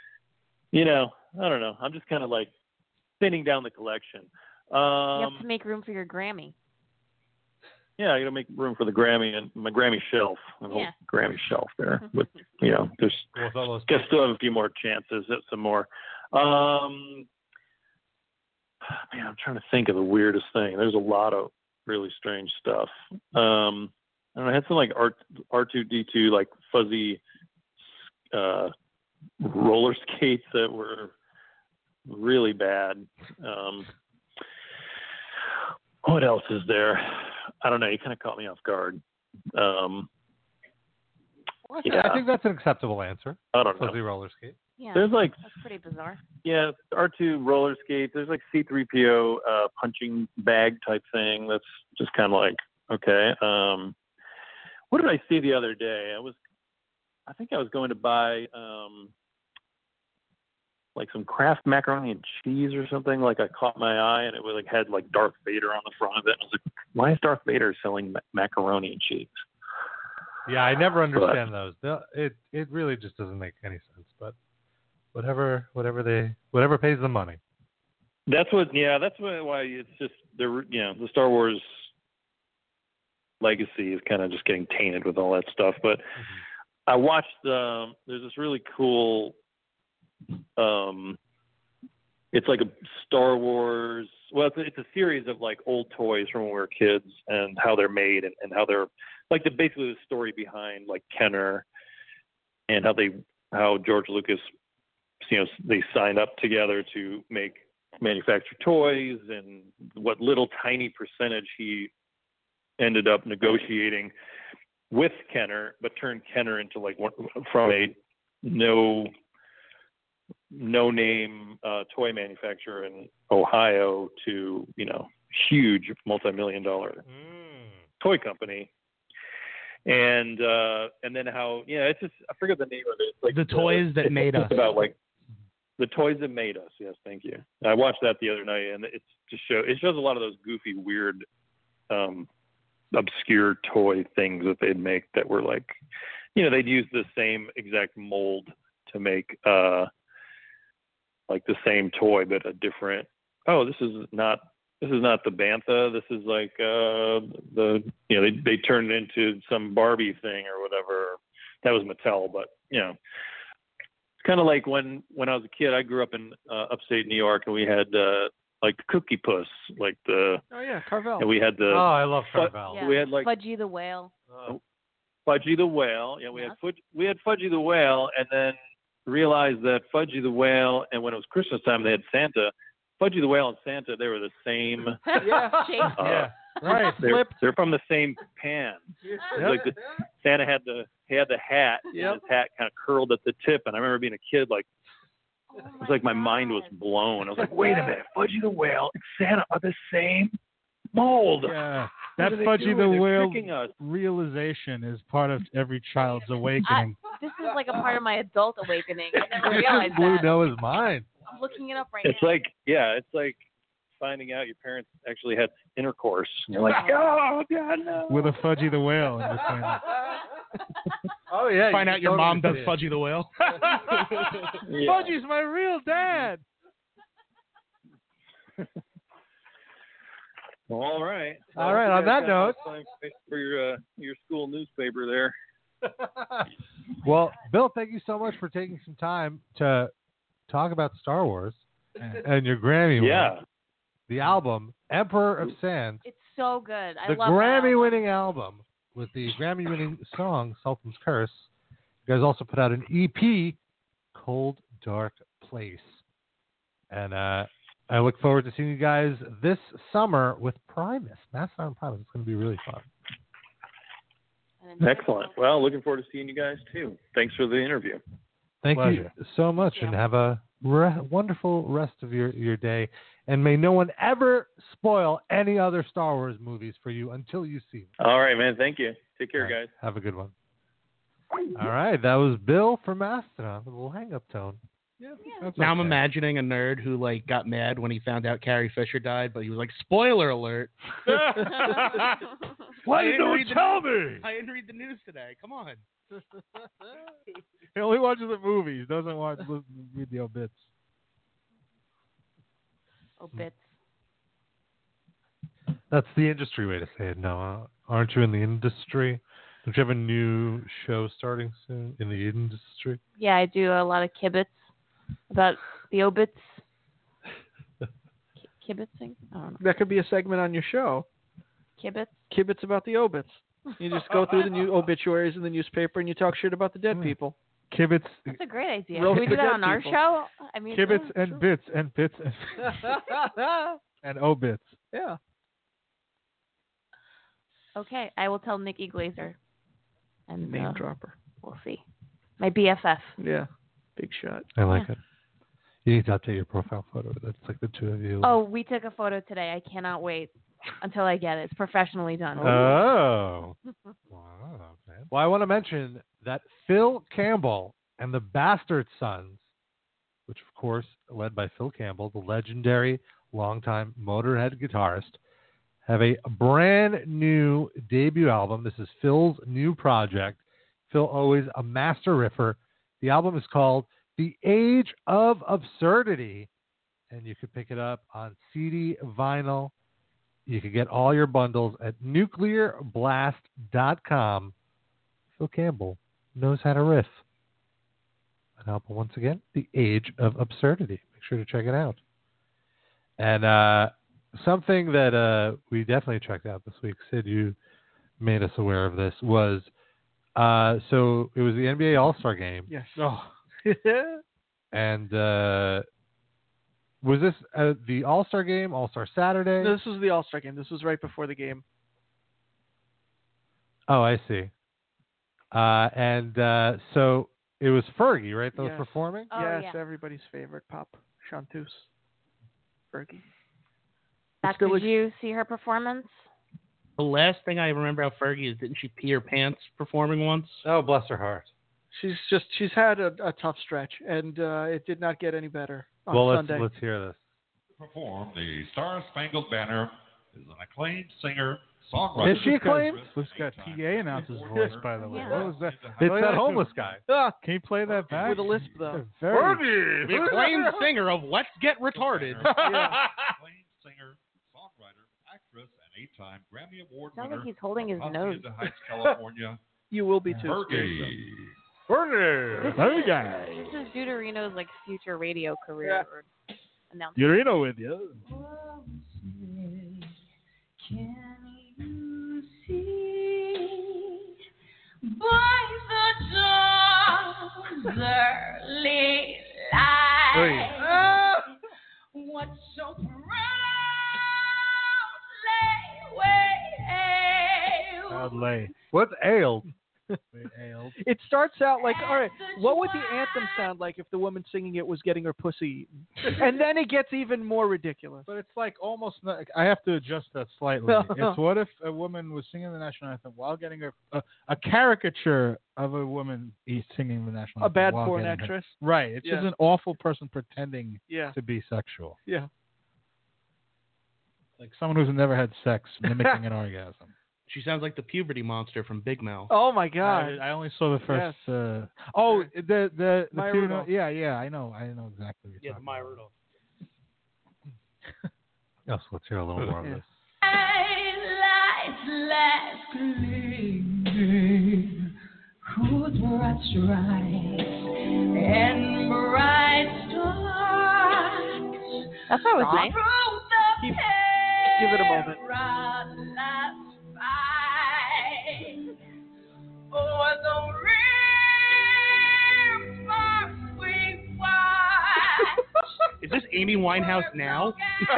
I don't know. I'm just kind of like thinning down the collection. You have to make room for your Grammy. Yeah, I got to make room for the Grammy and my Grammy shelf. A whole Grammy shelf there. But, there's guess still have a few more chances at some more. Man, I'm trying to think of the weirdest thing. There's a lot of really strange stuff. I don't know, I had some like R2D2 like fuzzy roller skates that were really bad. What else is there? I don't know. You kind of caught me off guard. I think that's an acceptable answer. I don't know. Fuzzy roller skate. Yeah, there's like that's pretty bizarre. Yeah, R2 roller skates. There's like C-3PO punching bag type thing. That's just kind of like okay. What did I see the other day? I think I was going to buy like some Kraft macaroni and cheese or something. Like I caught my eye and it was like had like Darth Vader on the front of it. And I was like, why is Darth Vader selling macaroni and cheese? Yeah, I never understand those. It really just doesn't make any sense. But whatever pays the money. That's why it's just the Star Wars legacy is kind of just getting tainted with all that stuff. But I watched there's this really cool. It's like a Star Wars. Well, it's a series of like old toys from when we were kids and how they're made and how they're like basically the story behind like Kenner and how George Lucas, they signed up together to manufacture toys and what little tiny percentage he ended up negotiating with Kenner, but turned Kenner into like from a no name toy manufacturer in Ohio to huge multi-million-dollar toy company, and then how it's just I forget the name of it. It's like the toys that made us. About like the toys that made us. Yes, thank you. I watched that the other night, and it shows a lot of those goofy, weird, obscure toy things that they'd make that were like, they'd use the same exact mold to make like the same toy but a different. Oh, this is not the Bantha. This is like they turned it into some Barbie thing or whatever. That was Mattel, but it's kind of like when I was a kid. I grew up in upstate New York, and we had like the Cookie Puss, like the Carvel. And we had the I love Carvel. Yeah. We had like Fudgy the Whale. Fudgy the Whale. Yeah, we had Fudgy the Whale, and then realized that Fudgy the Whale, and when it was Christmas time, they had Santa. Fudgy the Whale and Santa, they were the same. Right. They're from the same pan. Like Santa had the hat. And his hat kind of curled at the tip, and I remember being a kid, like it was like my mind was blown. I was like, wait a minute, Fudgy the Whale and Santa are the same mold. Yeah. That Fudgy the Whale realization is part of every child's awakening. This is like a part of my adult awakening. I never realized that. Blew Noah's mind. I'm looking it up right now. It's like finding out your parents actually had intercourse. And you're like, oh, God, no. With a Fudgy the Whale in between. Oh, yeah. Find out your mom does Fudgy the Whale. Fudgy's my real dad. All right. On that note, for your school newspaper there. Well, Bill, thank you so much for taking some time to talk about Star Wars and your Grammy win. The album Emperor of Sand. It's so good. I love the Grammy-winning album with the Grammy-winning song Sultan's Curse. You guys also put out an EP, Cold Dark Place, and I look forward to seeing you guys this summer with Primus. Mastodon Primus. It's going to be really fun. Excellent. Well, looking forward to seeing you guys, too. Thanks for the interview. Thank you so much, and have a wonderful rest of your day. And may no one ever spoil any other Star Wars movies for you until you see them. All right, man. Thank you. Take care, guys. Have a good one. All right. That was Bill from Mastodon with a little hang-up tone. Now I'm imagining a nerd who got mad when he found out Carrie Fisher died, but he was like, "Spoiler alert!" Why didn't you tell me? I didn't read the news today. Come on. He only watches the movies. Doesn't read the obits. Obits. That's the industry way to say it. No, Aren't you in the industry? Don't you have a new show starting soon in the industry? Yeah, I do a lot of kibitz about the obits. Kibitzing? I don't know. That could be a segment on your show. Kibitz? Kibitz about the obits. You just go through the new obituaries in the newspaper and you talk shit about the dead people. Kibitz. That's a great idea. Can we do that on our show? I mean, Kibitz and bits and bits and, and obits. Yeah. Okay, I will tell Nikki Glazer. And Name dropper. We'll see. My BFF. Yeah. Big shot. I like it. You need to update your profile photo. That's like the two of you. Oh, we took a photo today. I cannot wait until I get it. It's professionally done. Oh. Wow. Okay. Well, I want to mention that Phil Campbell and the Bastard Sons, which of course led by Phil Campbell, the legendary longtime Motorhead guitarist, have a brand new debut album. This is Phil's new project. Phil, always a master riffer. The album is called The Age of Absurdity, and you can pick it up on CD, vinyl. You can get all your bundles at nuclearblast.com. Phil Campbell knows how to riff. An album, once again, The Age of Absurdity. Make sure to check it out. And something that we definitely checked out this week, Sid, you made us aware of this, was so it was the NBA All-Star Game. Yes. Oh. And was this the All-Star Game, All-Star Saturday? No, this was the All-Star Game. This was right before the game. Oh, I see. And so it was Fergie, right, that was performing? Oh, yes, yeah. Everybody's favorite pop chanteuse, Fergie. Zach, did you see her performance? The last thing I remember about Fergie is didn't she pee her pants performing once? Oh, bless her heart. She's had a tough stretch, and it did not get any better on Sunday. Let's hear this. Perform the Star Spangled Banner is an acclaimed singer, songwriter. Is she acclaimed? This got PA announcer's voice, by the way. Yeah. What was that? It's that homeless guy. Can you play that back? With a lisp, though. Fergie! The acclaimed singer of Let's Get Retarded. Acclaimed singer, songwriter, actress, and 8-time Grammy Award Sounds winner. like he's holding his nose. Hacienda Heights, California. You will be too. Fergie. This is Deuterino's like future radio career. Or announcement. Deuterino with you. Can you see by the dawn's early light what so Proudly. What's ailed? It starts out like, all right, what would the anthem sound like if the woman singing it was getting her pussy eaten? And then it gets even more ridiculous. But it's like almost, I have to adjust that slightly. It's what if a woman was singing the national anthem while getting a caricature of a woman singing the national anthem. A bad porn actress? Right. It's just an awful person pretending to be sexual. Yeah. Like someone who's never had sex mimicking an orgasm. She sounds like the puberty monster from Big Mouth. Oh my God! I only saw the first. Yes. The Maya two. Rudolph. Yeah, I know exactly. What you're the Maya Rudolph. Yes, let's hear a little more of this. last gleaming, whose bright stripes and bright stars. That's what was nice. Give it a moment. Is this Amy Winehouse now?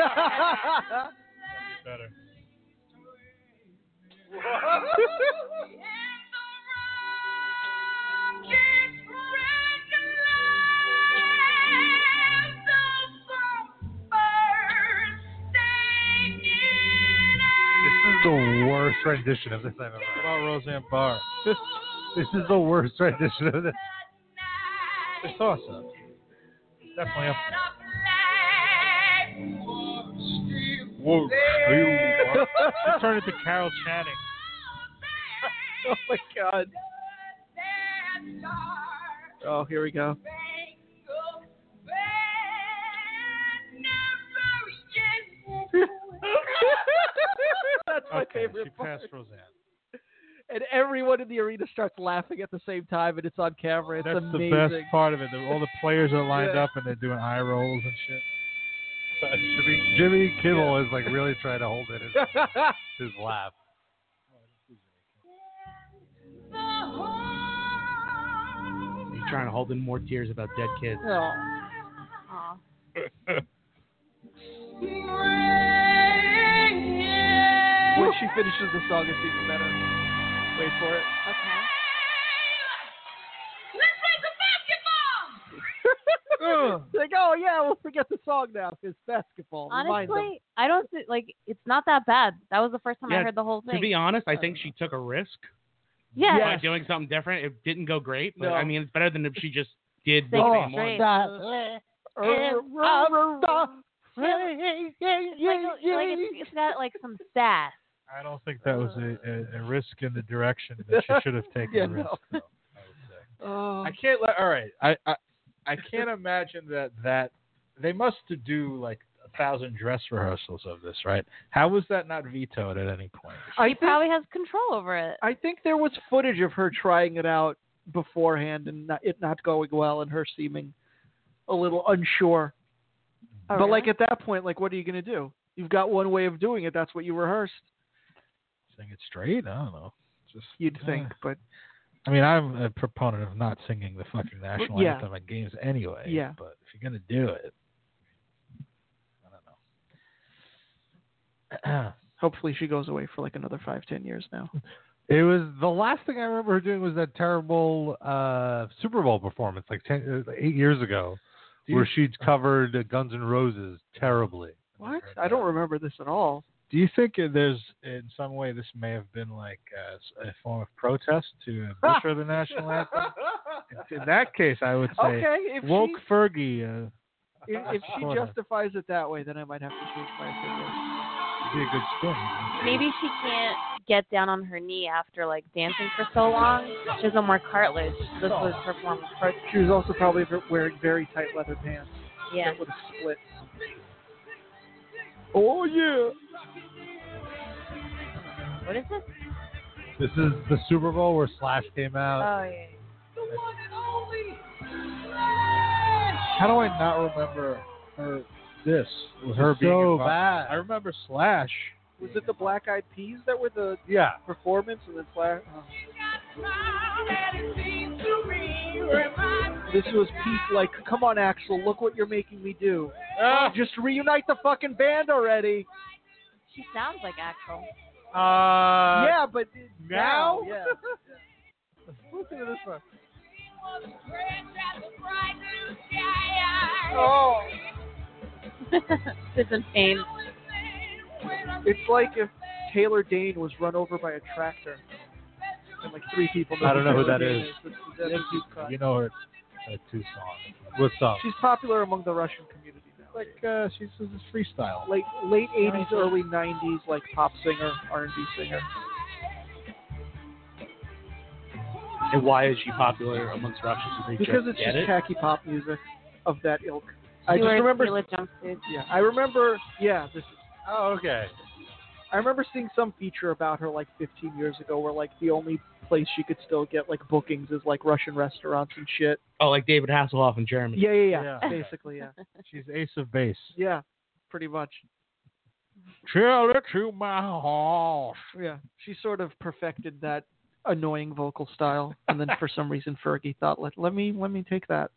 Better. This is the worst rendition of this I've ever heard. What about Roseanne Barr? This is the worst rendition of this. It's awesome. Definitely up Whoa. She turned into Carol Channing. Oh my God. Oh, here we go. That's my Okay, favorite she part. passed Roseanne. And everyone in the arena starts laughing at the same time, and it's on camera. It's That's amazing. the best part of it. All the players are lined Yeah. up and they're doing eye rolls and shit. Jimmy Kimmel is like really trying to hold in his laugh. He's trying to hold in more tears about dead kids. Aw. When she finishes the song, it's even better. Wait for it. Okay. Like, oh yeah, we'll forget the song now. It's basketball. Remind them. Honestly, I don't think it's not that bad. That was the first time I Yeah, heard the whole thing. To be honest, I think she took a risk yeah. by doing something different. It didn't go great, but No. I mean, it's better than if she just did the Sing it same straight. one. It's got like some sass. I don't think that was a risk in the direction that she should have taken. Yeah, a risk. no. No, I would say. I can't let. All right, I can't imagine that they must do like 1,000 dress rehearsals of this, right? How was that not vetoed at any point? He probably has control over it. I think there was footage of her trying it out beforehand and it not going well and her seeming a little unsure. Oh, but like really? at that point, like what are you going to do? You've got one way of doing it. That's what you rehearsed. Sing it straight? I don't know. Just You'd think, but I mean, I'm a proponent of not singing the fucking national Yeah. anthem at games anyway. Yeah. But if you're gonna do it, I don't know. hopefully she goes away for like another 5-10 years now. It was the last thing I remember her doing was that terrible Super Bowl performance like 8 years ago, where she'd covered Guns N' Roses terribly. What? I don't remember this at all. Do you think there's, in some way, this may have been like a form of protest to butcher the national anthem? In that case, I would say, Okay, if woke she- Fergie. If she Sort of. justifies it that way, then I might have to change my opinion. Be a good spin. Maybe she can't get down on her knee after like dancing for so long. She has no more cartilage. This was her form of protest. She was also probably wearing very tight leather pants. Yeah. That would have split. Oh yeah. What is this? This is the Super Bowl where Slash came out. Oh yeah. How do I not remember her? This with her It's being so involved? bad. I remember Slash. Was it the Black Eyed Peas that were the Yeah. performance and then Slash? This was Pete like, come on Axl, look what you're making me do. Just reunite the fucking band already. She sounds like Axl. Yeah, but now? Yeah. Listen to this one. Oh. It's in pain. It's like if Taylor Dane was run over by a tractor. And like 3 people know I don't know who Taylor that Dane is. It's a deep cut. You know her 2 songs. What's up? She's popular among the Russian community now. Like she's this freestyle. Late 80s, early 90s, like pop singer, R&B singer. And why is she popular amongst Russians? Do they Because just it's get just it? khaki pop music of that ilk. I She just wears remember. Tila jumpsuits. Yeah, I remember. Yeah, this. Oh, okay. I remember seeing some feature about her like 15 years ago, where like the only place she could still get like bookings is like Russian restaurants and shit. Oh, like David Hasselhoff in Germany. Yeah. Basically, yeah. She's ace of base. Yeah, pretty much. Chill it to my horse. Yeah, she sort of perfected that annoying vocal style, and then for some reason Fergie thought, let me take that.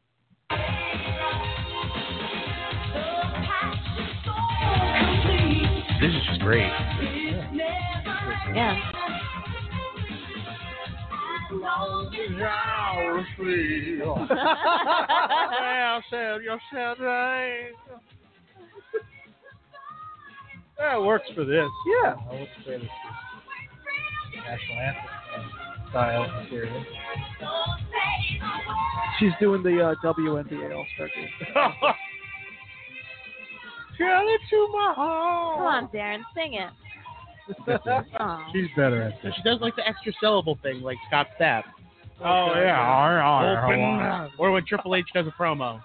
This is just great. Yeah. That works for this. Yeah. I would say this is national anthem style material. She's doing the WNBA All-Star game. Chill it to my heart. Come on, Darren, sing it. Aw. She's better at this. She does like the extra syllable thing, like Scott Stapp. Oh, yeah. Open, or when Triple H does a promo.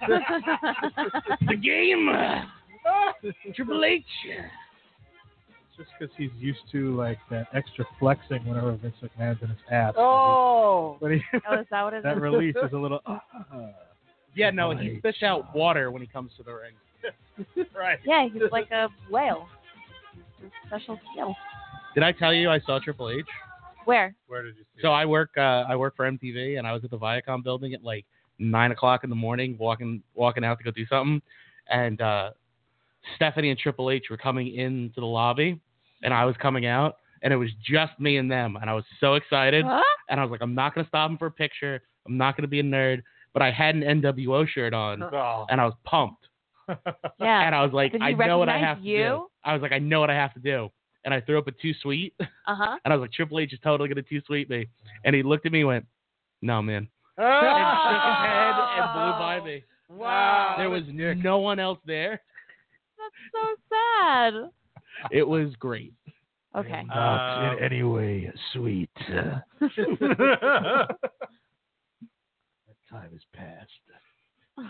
The game. Triple H. just because he's used to like that extra flexing whenever Vince McMahon's in his ass. Oh. But he, Oh, is that what it is? that release is a little. Yeah, no, he spits out water when he comes to the ring. Right. Yeah, he's like a whale. It's a special skill. Did I tell you I saw Triple H? Where? Where did you see? So I work for MTV, and I was at the Viacom building at like 9:00 in the morning, walking out to go do something, and Stephanie and Triple H were coming into the lobby, and I was coming out, and it was just me and them, and I was so excited, and I was like, I'm not gonna stop them for a picture, I'm not gonna be a nerd, but I had an NWO shirt on, and I was pumped. Yeah. And I was like, Did he I know what I recognize have to you? do. I was like, I know what I have to do. And I threw up a too sweet. Uh-huh. And I was like, Triple H is totally going to too sweet me. And he looked at me and went, no, man. Oh. And shook his head and blew by me. Wow. There was no one else there. That's so sad. It was great. Okay. Not in any way sweet. That time has passed.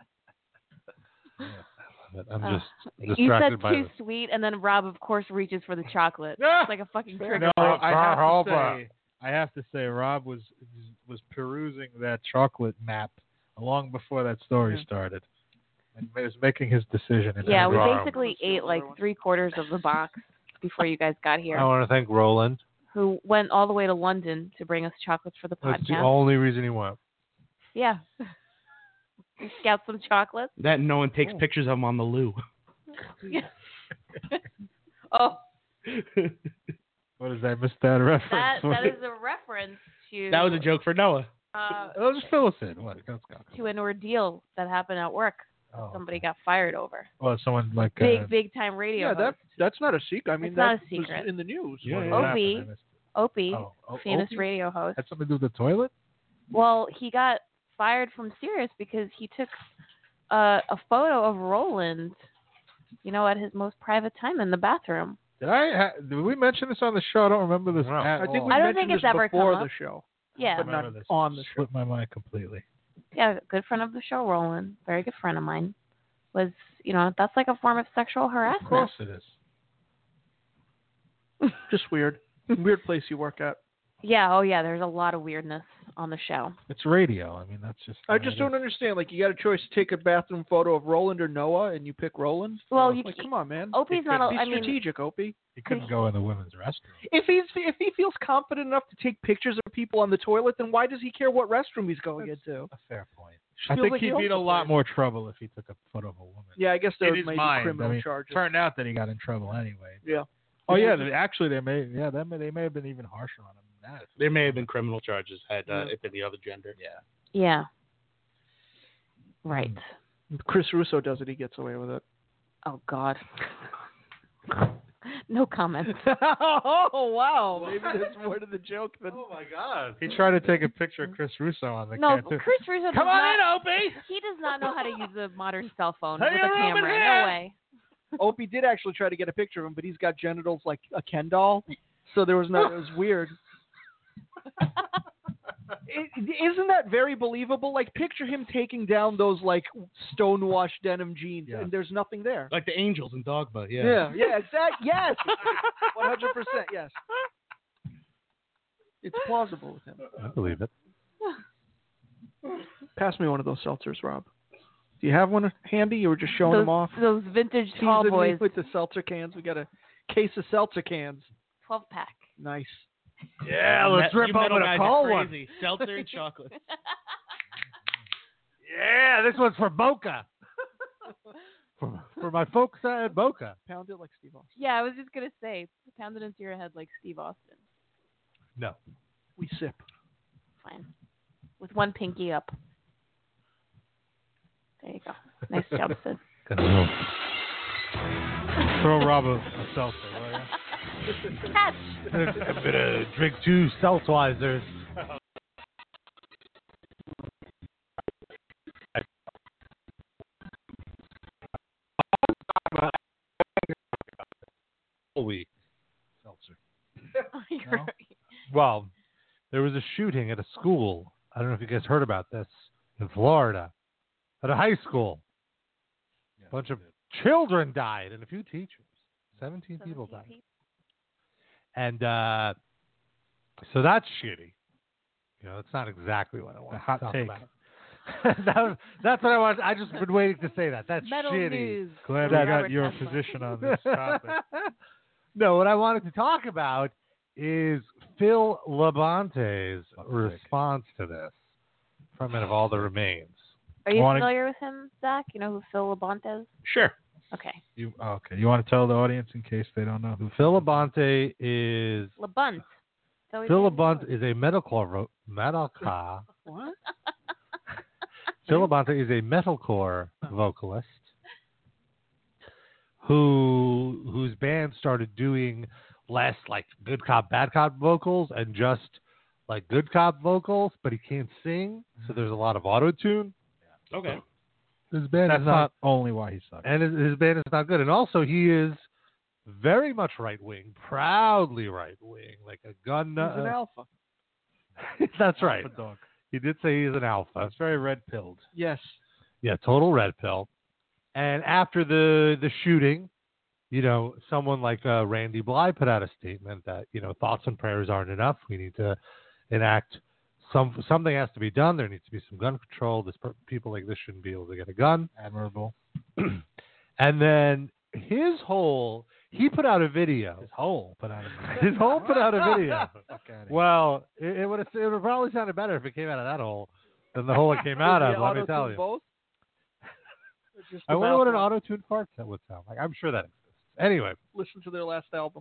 I'm just you distracted said by too this. sweet, and then Rob, of course, reaches for the chocolate. It's like a fucking trigger. No, I have to say, Rob was perusing that chocolate map long before that story started, and was making his decision. Yeah, we basically ate like 3/4 of the box before you guys got here. I want to thank Roland. Who went all the way to London to bring us chocolates for the podcast. That's the only reason he went. Yeah. Scout some chocolates. That no one takes pictures of him on the loo. Yeah. Oh. What is that? Missed that reference. That is a reference to. That was a joke for Noah. Just fill us in. What? Let's go. To an ordeal that happened at work. Somebody got fired over. Well, someone like big time radio. Yeah, that's not a secret. I mean, it's not a that secret. was in the news. Opie, famous Opie? radio host. Had something to do with the toilet? Well, he got fired from Sirius because he took a photo of Roland, at his most private time in the bathroom. Did we mention this on the show? I don't remember this. I think we I don't mentioned think it's this ever before come the up. show. Yeah. But not on the show. Slipped my mind completely. Yeah, good friend of the show, Roland, very good friend of mine, was, that's like a form of sexual harassment. Of course it is. Just weird. Weird place you work at. Yeah, oh yeah, there's a lot of weirdness on the show. It's radio. I mean, that's just. I just don't understand. Like, you got a choice to take a bathroom photo of Roland or Noah, and you pick Roland. Well, come on, man. Opie's not. Be strategic, Opie. He couldn't go in the women's restroom. If he feels confident enough to take pictures of people on the toilet, then why does he care what restroom he's going into? A fair point. Just I feels think like he'd he be in a owns the lot place. more trouble if he took a photo of a woman. Yeah, I guess there In might his be mind. criminal charges. Turned out that he got in trouble anyway. Yeah. Oh yeah. Actually, they may have been even harsher on him than that. There may have been criminal charges had it been the other gender. Yeah. Yeah. Right. Chris Russo does it. He gets away with it. Oh God. No comment. Oh wow! Maybe there's more to the joke than. Oh my God! He tried to take a picture of Chris Russo on the No, can too. Chris Russo. Come on in, Opie. He does not know how to use a modern cell phone Hey, with a Ruben camera. here. No way. Opie did actually try to get a picture of him, but he's got genitals like a Ken doll, so there was no. It was weird. Isn't that very believable? Like, picture him taking down those like stonewashed denim jeans, and there's nothing there. Like the angels in Dogma. Yeah. Yeah, exactly. Yes, 100%. Yes, it's plausible with him. I believe it. Pass me one of those seltzers, Rob. Do you have one handy? You were just showing those, them off. Those vintage tall Teasing me boys. with the seltzer cans. We got a case of seltzer cans. 12-pack. Nice. Yeah, let's rip open a cold one. Seltzer and chocolate. Yeah, this one's for Boca. for my folks at Boca. Pound it like Steve Austin. Yeah, I was just gonna say, pound it into your head like Steve Austin. No. We sip. Fine. With one pinky up. There you go. Nice job, Sid. Throw Rob a seltzer, will you? Catch. I'm gonna drink 2 Seltzweisers. Week. Seltzer. No? Well, there was a shooting at a school. I don't know if you guys heard about this in Florida, at a high school. A bunch of children died and a few teachers. 17 people died. And so that's shitty. You know, it's not exactly what I want to talk about. That's what I want. I just been waiting to say that. That's Metal shitty. news. Glad I got your position on this topic. No, what I wanted to talk about is Phil Labante's response to this from And of All the Remains. Are you familiar with him, Zach? You know who Phil Labonte is? Sure. Okay. You want to tell the audience in case they don't know who Phil Labonte is? Labonte. Phil Labonte is a metalcore What? Phil Labonte is a metalcore vocalist whose band started doing less like good cop, bad cop vocals and just like good cop vocals, but he can't sing, so there's a lot of auto-tune. Okay. His band That's is not only why he sucks. And his band is not good. And also he is very much right-wing, proudly right-wing, like a gun. He's an alpha. That's right. Alpha dog. He did say he's an alpha. That's very red-pilled. Yes. Yeah, total red pill. And after the shooting, you know, someone like Randy Bly put out a statement that, you know, thoughts and prayers aren't enough. We need to enact something has to be done. There needs to be some gun control. People like this shouldn't be able to get a gun. Admirable. And then he put out a video. His whole put out a video. Well, it would have probably sounded better if it came out of that hole than the hole it came out of. Let me tell you. Both? I wonder what an auto-tuned fart set would sound like. I'm sure that exists. Anyway, listen to their last album.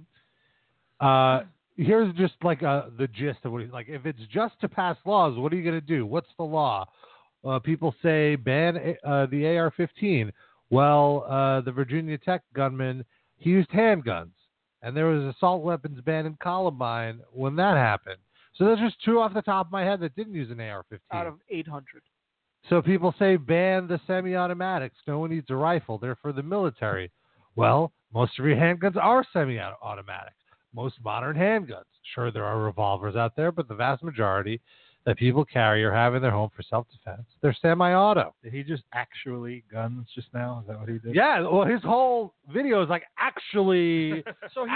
Here's just like the gist of what he's like. If it's just to pass laws, what are you going to do? What's the law? People say ban the AR-15. Well, the Virginia Tech gunman, he used handguns, and there was assault weapons ban in Columbine when that happened. So there's just two off the top of my head that didn't use an AR-15 out of 800. So people say ban the semi-automatics. No one needs a rifle. They're for the military. Well, most of your handguns are semi-automatic. Most modern handguns. Sure, there are revolvers out there, but the vast majority that people carry or have in their home for self-defense, they're semi-auto. Did he just actually guns just now? Is that what he did? Yeah, well, his whole video is like actually, so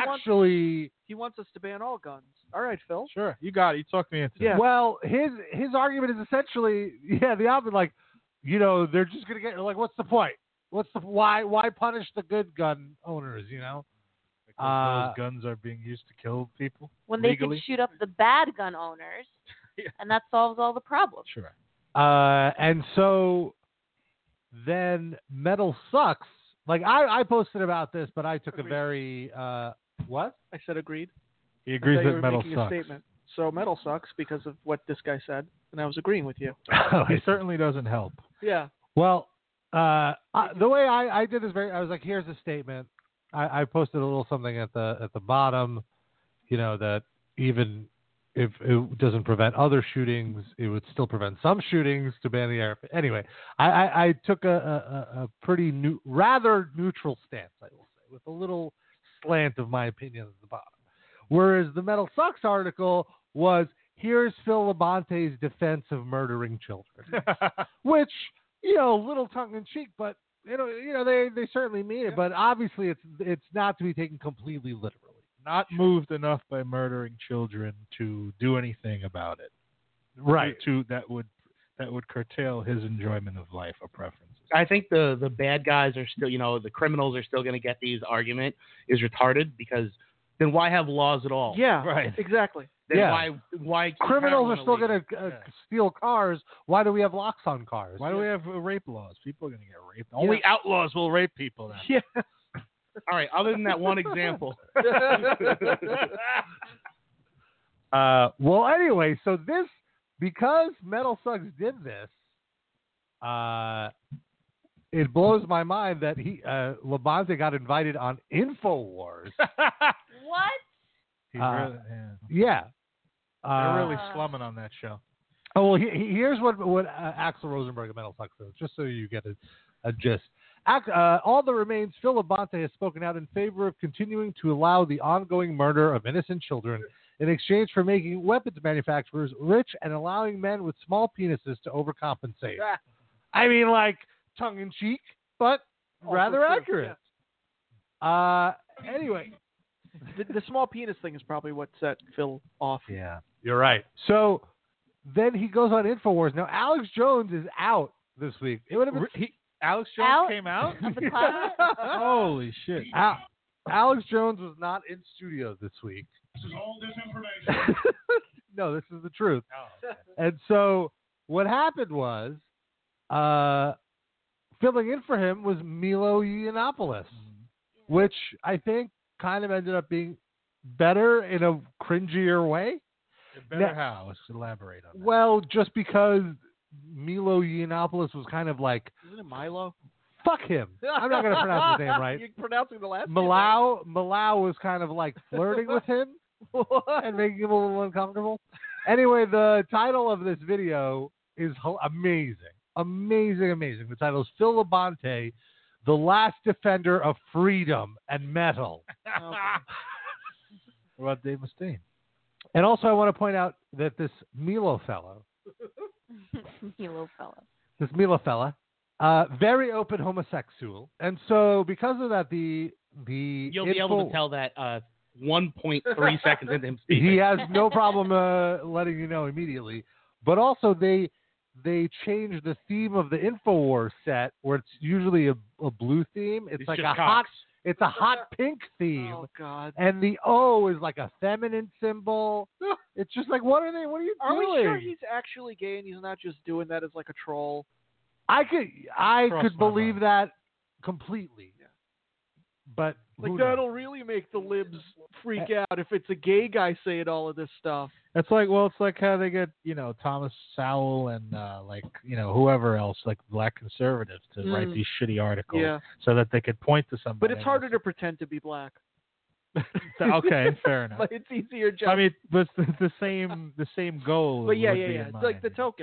he wants us to ban all guns. All right, Phil. Sure, you got it. You talked me into it. Yeah. Well, his argument is essentially, the opposite. Like, you know, they're just gonna get like, what's the point? Why punish the good gun owners? You know, because those guns are being used to kill people when legally. They could shoot up the bad gun owners, and that solves all the problems. Sure. And so then Metal Sucks. Like I posted about this, but I took a very what? I said agreed. He agrees that Metal making sucks. A statement. So Metal sucks because of what this guy said, and I was agreeing with you. He certainly doesn't help. Yeah. Well, the way I did this I was like, here's a statement. I posted a little something at the bottom, you know, that even if it doesn't prevent other shootings, it would still prevent some shootings to ban the air. Anyway, I took a pretty rather neutral stance, I will say, with a little slant of my opinion at the bottom. Whereas the Metal Sucks article was, here's Phil Labante's defense of murdering children, which, you know, a little tongue-in-cheek, but, you know, they certainly mean it. But obviously it's not to be taken completely literally. Not moved enough by murdering children to do anything about it. Right. That would curtail his enjoyment of life or preferences. I think the bad guys are still, you know, the criminals are still going to get these argument is retarded because then why have laws at all? Yeah, right. Exactly. Then why criminals are still going to steal cars? Why do we have locks on cars? Why do we have rape laws? People are going to get raped. Only outlaws will rape people now. Yeah. All right. Other than that one example. Well, anyway, so because Metal Sucks did this, it blows my mind that Labonte got invited on InfoWars. What? Yeah. They're really slumming on that show. Oh, well, here's what Axl Rosenberg of Metal Sucks says, just so you get a gist. All that remains, Phil Labonte has spoken out in favor of continuing to allow the ongoing murder of innocent children in exchange for making weapons manufacturers rich and allowing men with small penises to overcompensate. I mean, like, tongue-in-cheek, but rather accurate. Anyway. The small penis thing is probably what set Phil off. Yeah, you're right. So then he goes on InfoWars. Now, Alex Jones is out this week. It would have been... Alex Jones Out came out? of the closet? Holy shit. Alex Jones was not in studio this week. This is all disinformation. No, this is the truth. Oh, okay. And so what happened was, filling in for him was Milo Yiannopoulos, which I think kind of ended up being better in a cringier way. Better how? Let's elaborate on that. Well, just because Milo Yiannopoulos was kind of like, Isn't it Milo? fuck him. I'm not going to pronounce his name right. You're pronouncing the last name Malau was kind of like flirting with him and making him a little uncomfortable. Anyway, the title of this video is amazing. Amazing, amazing. The title is Phil Labonte, The Last Defender of Freedom and Metal. What about Dave Mustaine? And also I want to point out that this Milo fellow, very open homosexual. And so because of that, you'll be able to tell that 1.3 seconds into him speaking. He has no problem letting you know immediately. But also they changed the theme of the InfoWars set, where it's usually a blue theme. It's like a hot pink theme. Oh God! And the O is like a feminine symbol. It's just like, what are you doing? Are we sure he's actually gay and he's not just doing that as like a troll? I could believe that completely. Yeah. But like that'll really make the libs freak out if it's a gay guy saying all of this stuff. It's like how they get, Thomas Sowell and whoever else, like black conservatives, to write these shitty articles so that they could point to somebody. But it's harder to pretend to be black. Okay, fair enough. But it's easier. I mean, but the same goal. But yeah. It's like the token.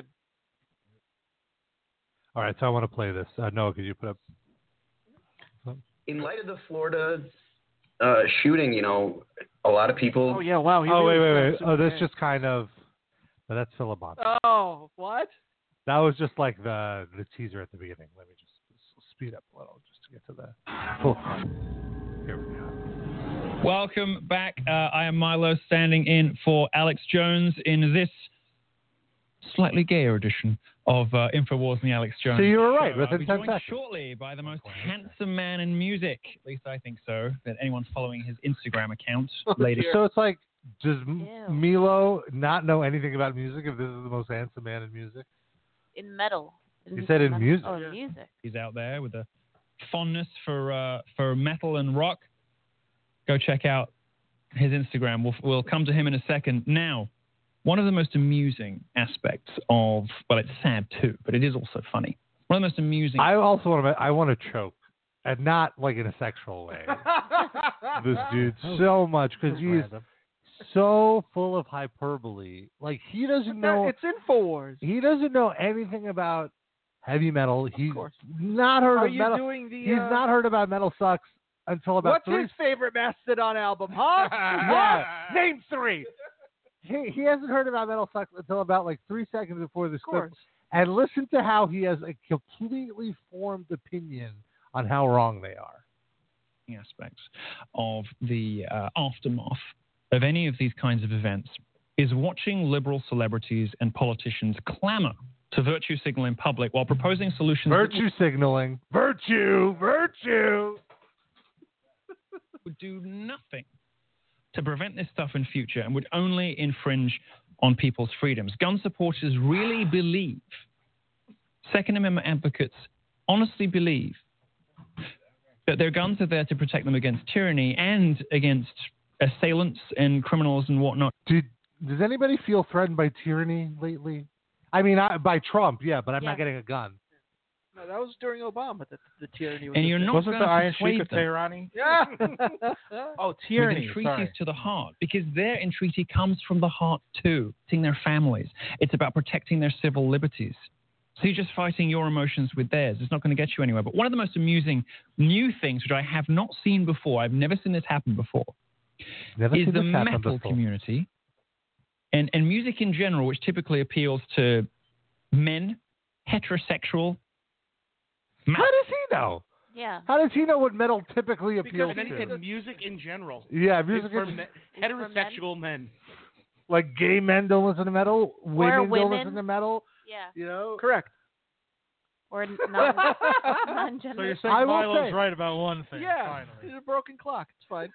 All right, so I want to play this. Noah, could you put up? In light of the Florida shooting, a lot of people. Oh yeah, wow. Wait. Oh, that's just kind of. That's Phil Labonte. Oh, what? That was just like the teaser at the beginning. Let me just speed up a little just to get to the. Here we go. Welcome back. I am Milo, standing in for Alex Jones in this slightly gayer edition of InfoWars and the Alex Jones. So you were right. Show. Within 10 joined seconds. Shortly by the most handsome man in music. At least I think so. That anyone following his Instagram account, ladies. So it's like, does Milo not know anything about music if this is the most handsome man in music? In metal. You said in music. Oh, in music. He's out there with a fondness for metal and rock. Go check out his Instagram. We'll come to him in a second. Now, one of the most amusing aspects of, well, it's sad too, but it is also funny. One of the most amusing. I also want to choke, and not like in a sexual way. This dude so much because he's so full of hyperbole. Like he doesn't know. It's InfoWars. He doesn't know anything about heavy metal. He's not heard of metal. He's not heard about Metal Sucks until about. What's his favorite Mastodon album, huh? Yeah, name 3. He hasn't heard about Metal Sucks until about like 3 seconds before the script. And listen to how he has a completely formed opinion on how wrong they are. Aspects of the aftermath of any of these kinds of events is watching liberal celebrities and politicians clamor to virtue signal in public while proposing solutions. Virtue signaling. Virtue. Would do nothing to prevent this stuff in future and would only infringe on people's freedoms. Gun supporters really believe, Second Amendment advocates honestly believe, that their guns are there to protect them against tyranny and against assailants and criminals and whatnot. Does anybody feel threatened by tyranny lately? I mean, by Trump, yeah, but I'm not getting a gun. No, that was during Obama that the tyranny was. And you're not Wasn't going the to Iron Sheik persuade of them. Tehran? Yeah. Oh, tyranny. With entreaties to the heart, because their entreaty comes from the heart too, protecting their families. It's about protecting their civil liberties. So you're just fighting your emotions with theirs. It's not going to get you anywhere. But one of the most amusing new things, which I have not seen before, I've never seen this happen before, is the metal community and music in general, which typically appeals to men, heterosexual. How does he know? Yeah. How does he know what metal typically appeals And then he to? said music in general. Yeah, It's music for in- heterosexual men. Like gay men don't listen to metal, women don't women. listen to metal. Yeah. You know, Correct. Or non-gender. So you're saying I will Milo's say- right about one thing. Yeah. Finally. It's a broken clock. It's fine.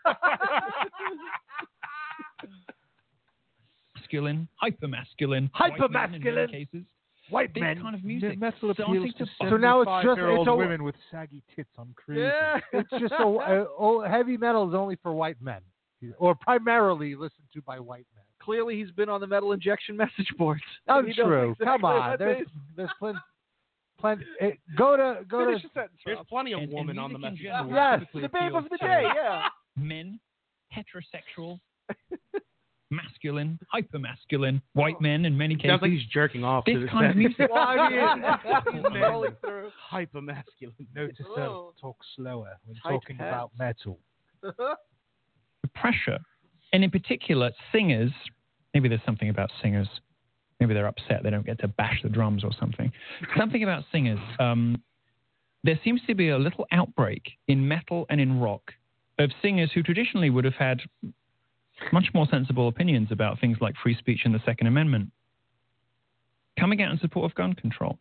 Masculine, hypermasculine, white men in many Hypermasculine. cases. White This men. kind of music Metal starting appeals to to So now it's just 75-year-old it's a- women with saggy tits. I'm crazy. Yeah. It's just heavy metal is only for white men, or primarily listened to by white men. Clearly, he's been on the Metal Injection message boards. He knows Untrue. exactly Come on. what There's they- plenty. Go to Finish the sentence, There's Rob. plenty of And women on the music in message. general Yes, typically The babe of appeals the to day, yeah. men, heterosexual, masculine, hypermasculine, white men in many cases. Sounds like he's jerking off This to this kind of music. Well, I mean, He's rolling through. Hyper masculine. Note to self, talk slower when Tight talking pants. about metal. The pressure, and in particular, singers. Maybe there's something about singers. Maybe they're upset they don't get to bash the drums or something. Something about singers. There seems to be a little outbreak in metal and in rock of singers who traditionally would have had much more sensible opinions about things like free speech and the Second Amendment, coming out in support of gun control.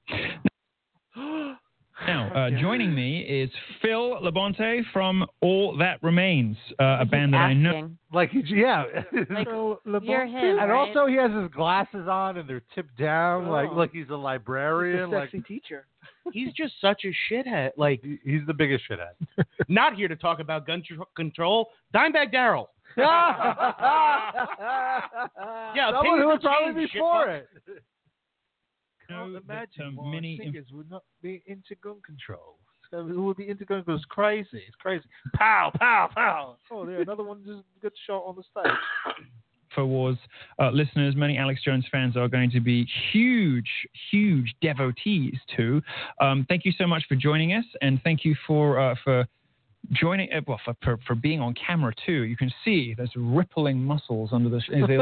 Now, joining me is Phil Labonte from All That Remains, a band that I know. Asking. like yeah. Like, So, you're him, and right? also he has his glasses on and they're tipped down, Oh. like he's a librarian. The Like sexy teacher. He's just such a shithead. Like, he's the biggest shithead. not here to talk about gun control. Dimebag Darrell. Yeah, someone who would opinions probably change, be for shitfuck. it. Can't that, imagine why many singers would not be into gun control. So who would be into gun control? It's crazy. It's crazy. Pow, pow, pow. Oh, there, another one just got shot on the stage. InfoWars listeners, many Alex Jones fans are going to be huge, huge devotees to. Thank you so much for joining us, and thank you for joining. Well, for being on camera too. You can see there's rippling muscles under the.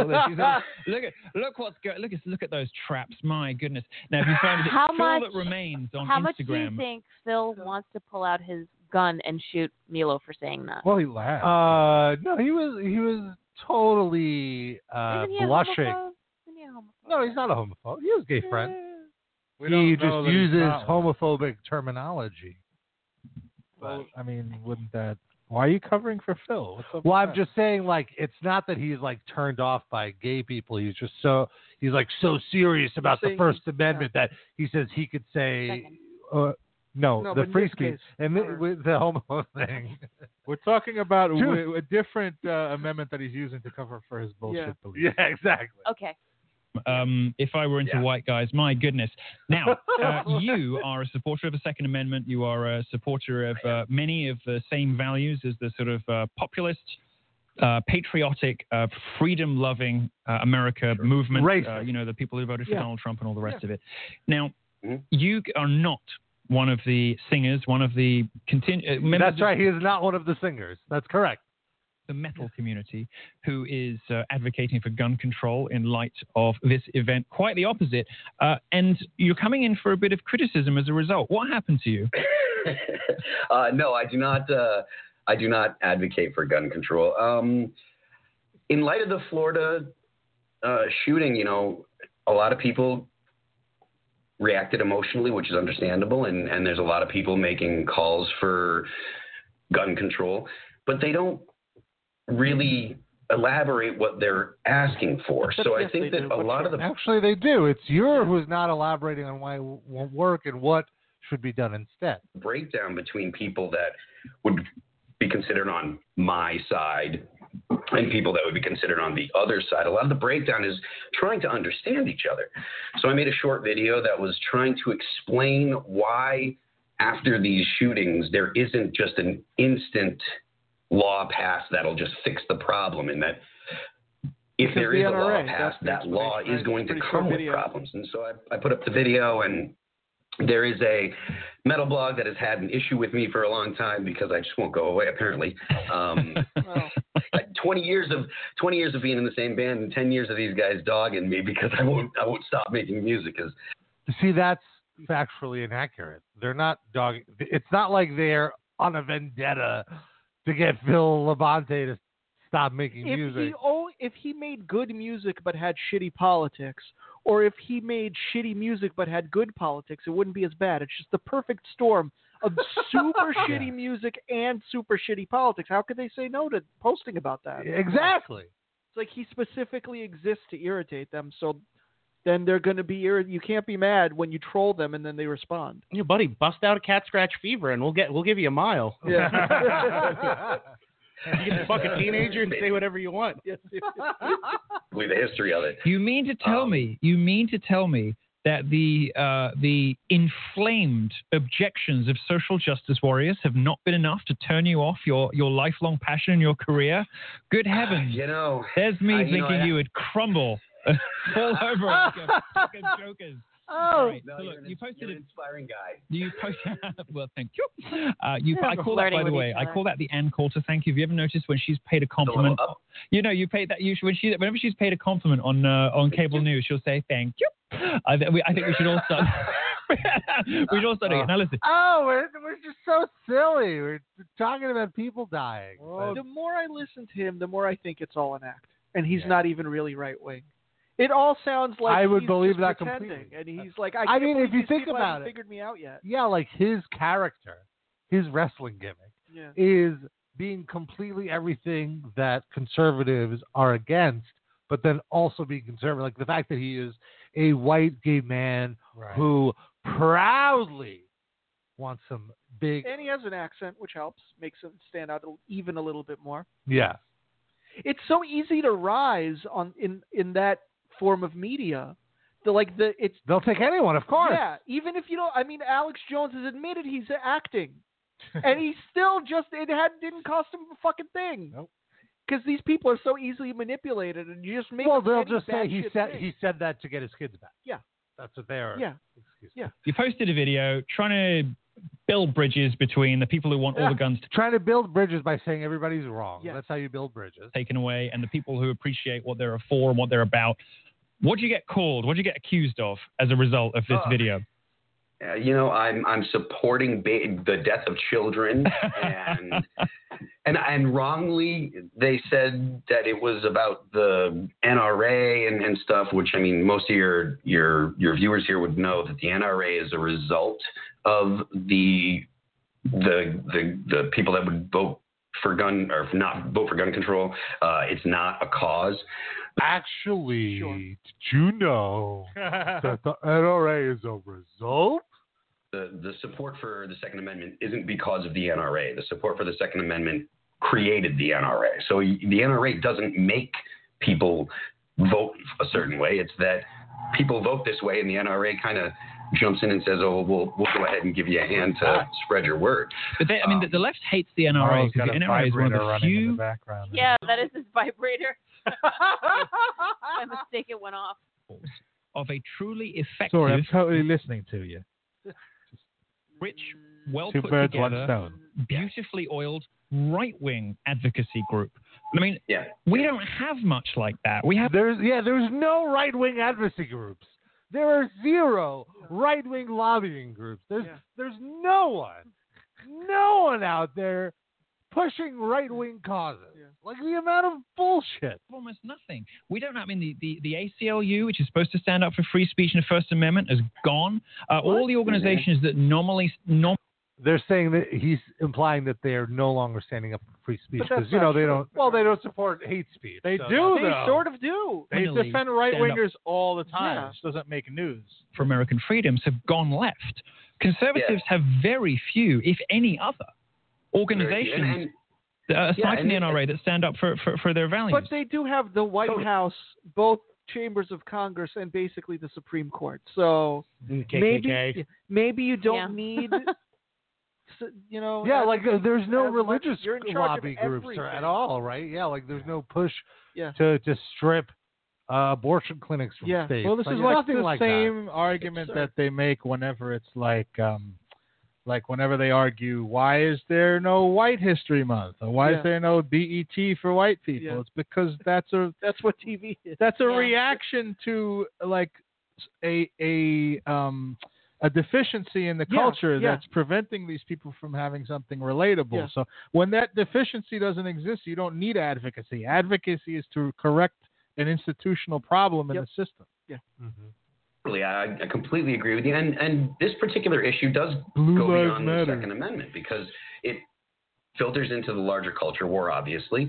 Look at those traps. My goodness. Now, if you find it, How Phil much- That Remains on How Instagram. much do you think Phil wants to pull out his gun and shoot Milo for saying that? Well, he laughed. No, he was totally Isn't he a blushing. homophobe? Isn't he a homophobe? No, he's not a homophobe. He has a gay friend. We He don't just know that he's uses not one. homophobic terminology. Well, I mean, wouldn't that? Why are you covering for Phil? What's up Well, with I'm that? just saying, like, it's not that he's like turned off by gay people. He's just so serious about the saying First he's- Amendment that he says he could say, Second. no, No, the but in free this speech case, and or- with the homo thing. We're talking about Dude. a different amendment that he's using to cover for his bullshit Yeah. beliefs. Yeah, exactly. Okay. If I were into Yeah. white guys, my goodness. Now, you are a supporter of the Second Amendment. You are a supporter of many of the same values as the sort of populist, patriotic, freedom-loving America movement. Racist. The people who voted for Yeah. Donald Trump and all the rest of it. Now, Mhm. you are not one of the singers, one of the members That's of right. He is not one of the singers. That's correct. the metal community who is advocating for gun control in light of this event. Quite the opposite. And you're coming in for a bit of criticism as a result. What happened to you? No, I do not. I do not advocate for gun control. In light of the Florida shooting, a lot of people reacted emotionally, which is understandable, and there's a lot of people making calls for gun control, but they don't really elaborate what they're asking for. So I Yes, think they that do. a lot of the Actually, they do. It's you who's not elaborating on why it won't work and what should be done instead. breakdown between people that would be considered on my side and people that would be considered on the other side. A lot of the breakdown is trying to understand each other. So I made a short video that was trying to explain why after these shootings there isn't just an instant law passed that'll just fix the problem, and that if Because there the is a law NRA, passed, that's that the law explanation. is going to Pretty short come with video. problems. And so I put up the video, and there is a metal blog that has had an issue with me for a long time because I just won't go away, apparently. 20 years of being in the same band and 10 years of these guys dogging me because I won't stop making music. See, that's factually inaccurate. They're not dogging. It's not like they're on a vendetta to get Phil Labonte to stop making music. If he made good music but had shitty politics, or if he made shitty music but had good politics, it wouldn't be as bad. It's just the perfect storm of super shitty music and super shitty politics. How could they say no to posting about that? Exactly. It's like he specifically exists to irritate them, so then they're going to be you can't be mad when you troll them and then they respond. Yeah, buddy, bust out a cat scratch fever and we'll give you a mile. Yeah. You can fuck a teenager and say whatever you want. Believe the history of it. You mean to tell me that the inflamed objections of social justice warriors have not been enough to turn you off your lifelong passion and your career? Good heavens. There's me thinking you would crumble, fall over like a fucking jokers. Oh, right. So look, you posted an inspiring guy. You posted. Well, thank you. I call that, by the way. I call that the Ann Coulter thank you. Have you ever noticed when she's paid a compliment? You paid that. Whenever she's paid a compliment on cable news, she'll say thank you. I think we should all start. We should all start again. Now listen. Oh, we're just so silly. We're talking about people dying. The more I listen to him, the more I think it's all an act, and he's not even really right wing. It all sounds like I would he's believe just that pretending, completely. and he's like, I mean, can't if you believe think these people about haven't it, figured me out yet. Yeah, like his character, his wrestling gimmick is being completely everything that conservatives are against, but then also being conservative. Like the fact that he is a white gay man who proudly wants some big. And he has an accent, which helps, makes him stand out even a little bit more. Yeah, it's so easy to rise in that form of media. They'll take anyone, of course. Yeah, even if you don't. I mean, Alex Jones has admitted he's acting, and he still didn't cost him a fucking thing. Nope. Because these people are so easily manipulated, and you just make. Well, them they'll just say he said that to get his kids back. Yeah, that's what they are. Yeah, excuse me. You posted a video trying to build bridges between the people who want all the guns trying to build bridges by saying everybody's wrong. That's how you build bridges. Taken away, and the people who appreciate what they're for and what they're about. What do you get called? What do you get accused of as a result of this video? I'm supporting the death of children, and wrongly they said that it was about the NRA and stuff. Which, I mean, most of your viewers here would know that the NRA is a result of the people that would vote for gun or not vote for gun control. It's not a cause. Actually, did you know that the NRA is a result? The support for the Second Amendment isn't because of the NRA. The support for the Second Amendment created the NRA. So the NRA doesn't make people vote a certain way. It's that people vote this way, and the NRA kind of jumps in and says, "Oh, we'll go ahead and give you a hand to spread your word." But the left hates the NRA because the NRA is one of the few. Yeah, that is his vibrator. By mistake, it went off. Of a truly effective. Sorry, I'm totally listening to you. Rich, well Two put birds, together, one stone. beautifully oiled right-wing advocacy group. I mean, we don't have much like that. We have there's no right-wing advocacy groups. There are zero right-wing lobbying groups. There's no one out there pushing right-wing causes. Like the amount of bullshit. Almost nothing. We don't. I mean, the ACLU, which is supposed to stand up for free speech and the First Amendment, is gone. All the organizations that normally. They're saying that he's implying that they are no longer standing up for free speech because they don't. Well, they don't support hate speech. They so do. They though. sort of do. They Finally defend right wingers all the time. Yeah. It just doesn't make news. For American freedoms have gone left. Conservatives have very few, if any, other organizations. Aside from the NRA that stand up for their values. But they do have the White House, both chambers of Congress, and basically the Supreme Court. So maybe you don't need, Yeah, like there's no religious you're in charge lobby of groups everything. at all, right? Yeah, like there's no push to strip abortion clinics from states. Well, this is like nothing the like same argument that they make whenever it's like whenever they argue, why is there no White History Month? Or why is there no BET for white people? Yeah. It's because that's what TV is. That's a reaction to like a a deficiency in the culture that's preventing these people from having something relatable. Yeah. So when that deficiency doesn't exist, you don't need advocacy. Advocacy is to correct an institutional problem in the system. Yeah. I completely agree with you. And this particular issue does Blue go Lives beyond Matter. the Second Amendment because it filters into the larger culture war, obviously.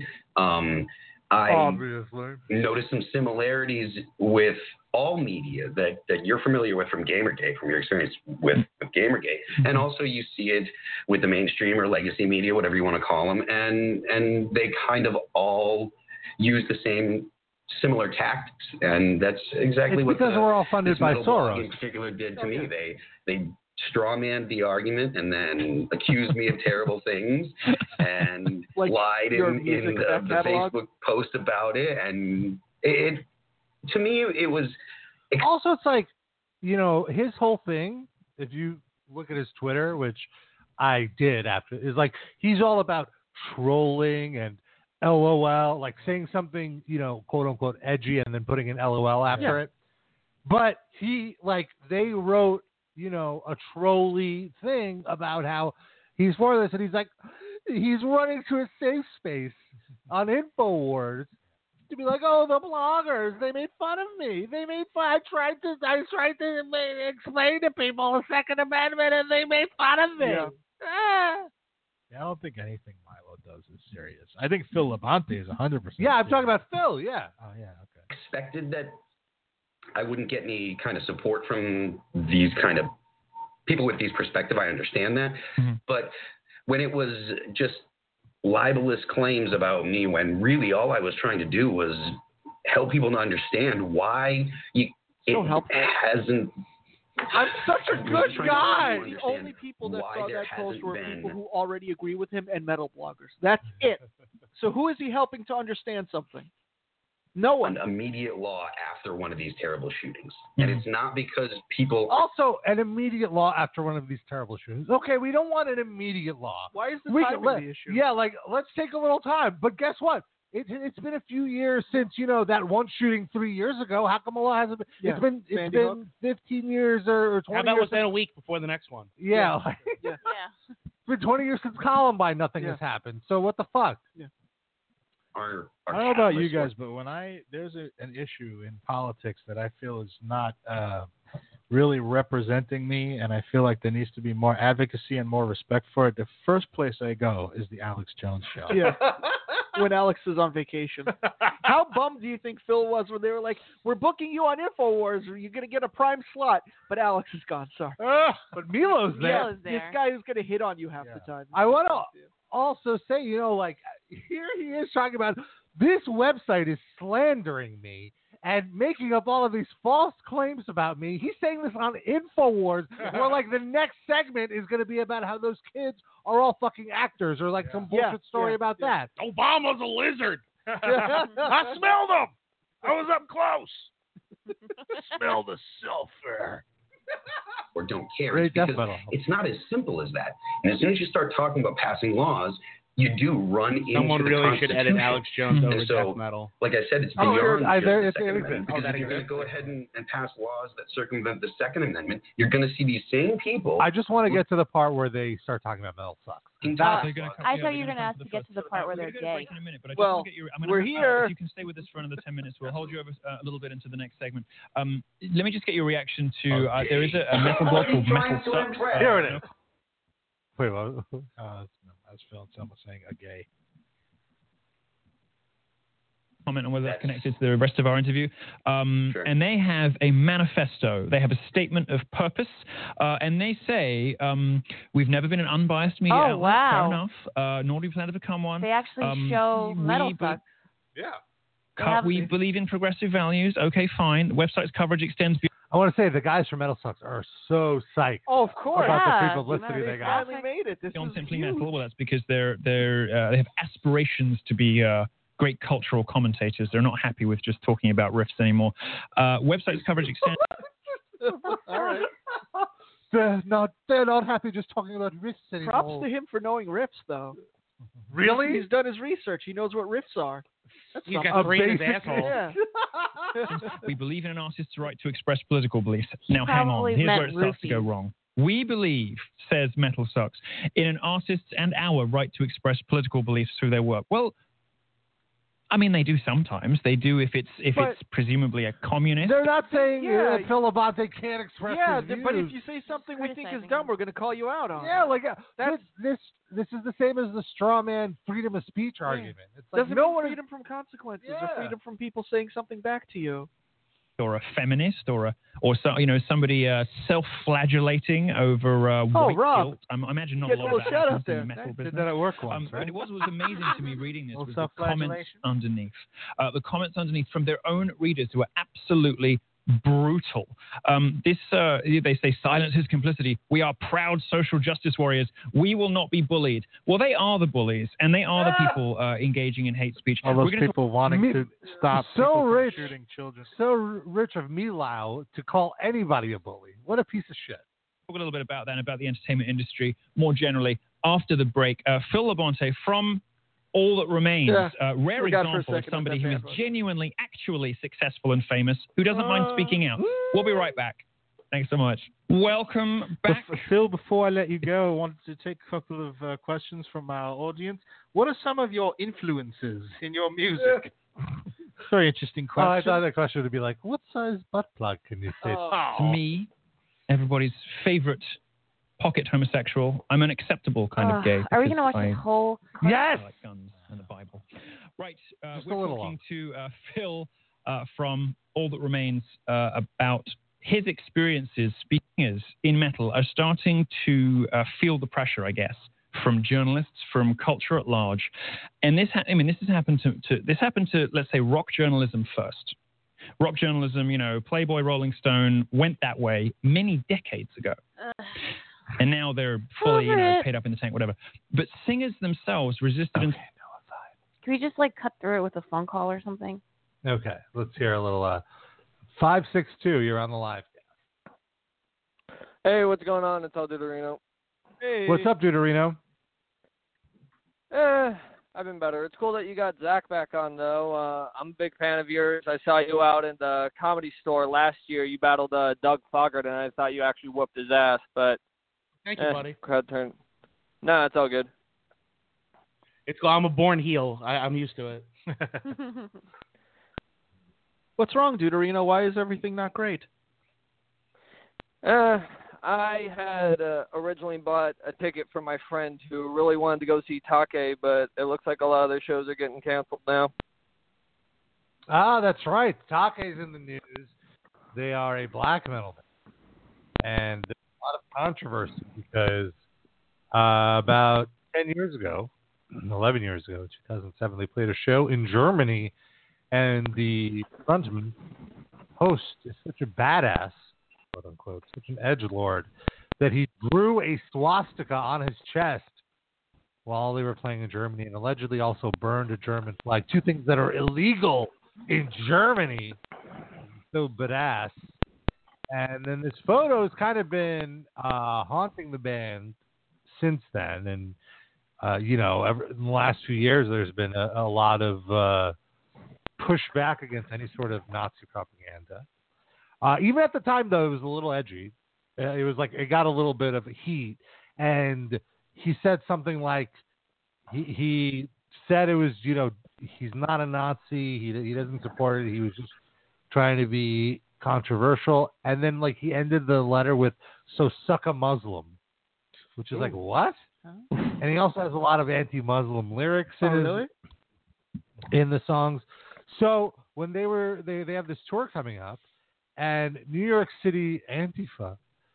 I noticed some similarities with all media that you're familiar with from Gamergate, from your experience with Gamergate. And also you see it with the mainstream or legacy media, whatever you want to call them. And they kind of all use the same similar tactics. And that's exactly what because we're all funded by Soros. In particular did to me. They strawmanned the argument and then accused me of terrible things and lied in the Facebook post about it. And it to me, it was... Also, it's like, you know, his whole thing, if you look at his Twitter, which I did after, is like, he's all about trolling and LOL, like saying something, you know, quote unquote edgy and then putting an LOL after it. But he, like, they wrote, you know, a trolly thing about how he's for this, and he's like, he's running to a safe space on InfoWars to be like, oh, the bloggers, they made fun of me. They made fun. I tried to explain to people the Second Amendment, and they made fun of me. Yeah. I don't think anything Milo does is serious. I think Phil Labonte is 100%. Yeah, I'm talking about Phil. Yeah. Oh yeah. Okay. Expected that I wouldn't get any kind of support from these kind of people with these perspective. I understand that. Mm-hmm. But when it was just libelous claims about me, when really all I was trying to do was help people to understand why it hasn't... I'm such a good guy. The only people that saw that post were people who already agree with him and metal bloggers. That's it. So who is he helping to understand something? No one. An immediate law after one of these terrible shootings. And it's not because people... Also, an immediate law after one of these terrible shootings. Okay, we don't want an immediate law. Why is the timing the issue? Yeah, like, let's take a little time. But guess what? It's been a few years since, you know, that one shooting 3 years ago. How come a law hasn't been... It's been 15 years or 20 years. How about within a week before the next one? Yeah. It's been 20 years since Columbine. Nothing has happened. So what the fuck? Yeah. I don't know about you guys, but when there's an issue in politics that I feel is not really representing me, and I feel like there needs to be more advocacy and more respect for it, the first place I go is the Alex Jones show. Yeah. When Alex is on vacation. How bummed do you think Phil was when they were like, we're booking you on InfoWars, or you're going to get a prime slot, but Alex is gone, sorry. But Milo's there. Milo's there. This guy is going to hit on you half the time. I want to also say, you know, like, here he is talking about this website is slandering me and making up all of these false claims about me. He's saying this on InfoWars, where, like, the next segment is going to be about how those kids are all fucking actors, or, like, some bullshit story about that. Obama's a lizard. I smelled him. I was up close. Smell the sulfur. Or don't care. It's not as simple as that. And as soon as you start talking about passing laws, you do run into Someone the really should edit Alex Jones over and so, death metal. Like I said, it's beyond it's the Second Amendment. Because if you're going to go ahead and pass laws that circumvent the Second Amendment, you're going to see these same people. I just want to get to the part where they start talking about metal sucks. I thought you were going to ask to get to the part where they're gay. Well, we're here. If you can stay with us for another 10 minutes, we'll hold you over a little bit into the next segment. Let me just get your reaction to, there is a metal blog called Metal Sucks. Here it is. Wait, what? That's Phil and Selma saying a gay. Comment on whether that's connected to the rest of our interview. And they have a manifesto. They have a statement of purpose. And they say, we've never been an unbiased media outlet. Wow. Fair enough. Nor do we plan to become one. They actually show metal sucks. Yeah. We believe in progressive values. Okay, fine. The website's coverage extends beyond. I want to say the guys from Metal Sucks are so psyched. Oh, of course. About the publicity they got. They finally made it. This Beyond is simply huge. metal. Well, that's because they have aspirations to be great cultural commentators. They're not happy with just talking about riffs anymore. Website's coverage extends. All right. They're not happy just talking about riffs anymore. Props to him for knowing riffs, though. Really? He's done his research. He knows what riffs are. He's got three in his asshole. Yeah. We believe in an artist's right to express political beliefs. Now, hang on. probably Here's where meant it starts to go roofies. wrong. We believe, says Metal Sucks, in an artist's and our right to express political beliefs through their work. Well, I mean, they do sometimes. They do if it's presumably a communist. They're not saying Yeah. that Phil Labonte can't express Yeah, his views. but if you say something we think is dumb, we're going to call you out on. Yeah, it. like That's- this is the same as the straw man freedom of speech argument. It's like doesn't no mean one freedom from consequences Yeah. or freedom from people saying something back to you. Or a feminist, or somebody self-flagellating over white Rob. guilt. I imagine not Get a a lot little of that shout happens out there. in the metal Did business. that at work once, right? But it was amazing to me reading this Little was the comments self-flagellation? underneath. The comments underneath from their own readers who are absolutely brutal. They say silence is complicity. We are proud social justice warriors. We will not be bullied. Well, they are the bullies, and they are the people engaging in hate speech. All those We're gonna people wanting to stop so people from rich, shooting children. so rich of Milau to call anybody a bully. What a piece of shit. Talk a little bit about that, and about the entertainment industry more generally after the break. Phil Labonte from All That Remains, rare Forgot for a example of second somebody what who that is band was. genuinely, actually successful and famous, who doesn't mind speaking out. We'll be right back. Thanks so much. Welcome back. Phil, before I let you go, I wanted to take a couple of questions from our audience. What are some of your influences in your music? Very interesting Oh, I question. thought that question would be like, what size butt plug can you fit? To me, everybody's favorite pocket homosexual. I'm an acceptable kind of gay. Are we because going to watch I- this whole? Yes! I like guns and the Bible. Right. Just We're a little talking to Phil from All That Remains about his experiences, speakers in metal, are starting to feel the pressure, I guess, from journalists, from culture at large. And this has happened to, let's say, rock journalism first. Rock journalism, Playboy, Rolling Stone went that way many decades ago. And now they're fully, paid up in the tank, whatever. But singers themselves resisted. Can we just cut through it with a phone call or something? Okay, let's hear a little. 562, you're on the live. Hey, what's going on? It's El Duderino. Hey. What's up, Deuterino? I've been better. It's cool that you got Zach back on, though. I'm a big fan of yours. I saw you out in the Comedy Store last year. You battled Doug Foggart, and I thought you actually whooped his ass. But Thank you, buddy. Crowd turn. No, it's all good. It's cool. I'm a born heel. I'm used to it. What's wrong, Deuterino? Why is everything not great? I had originally bought a ticket for my friend who really wanted to go see Take, but it looks like a lot of their shows are getting canceled now. Ah, that's right. Take's in the news. They are a black metal band. And there's a lot of controversy because about 10 years ago, 11 years ago, 2007, they played a show in Germany, and the frontman, host, is such a badass, quote unquote, such an edgelord, that he drew a swastika on his chest while they were playing in Germany, and allegedly also burned a German flag. Two things that are illegal in Germany. So badass. And then this photo has kind of been haunting the band since then. And, in the last few years, there's been a lot of pushback against any sort of Nazi propaganda. Even at the time, though, it was a little edgy. It was like it got a little bit of heat. And he said something like, he said it was, he's not a Nazi. He doesn't support it. He was just trying to be controversial. And then, he ended the letter with, "So suck a Muslim," which is like, what? And he also has a lot of anti-Muslim lyrics in the songs. So when they have this tour coming up, and New York City Antifa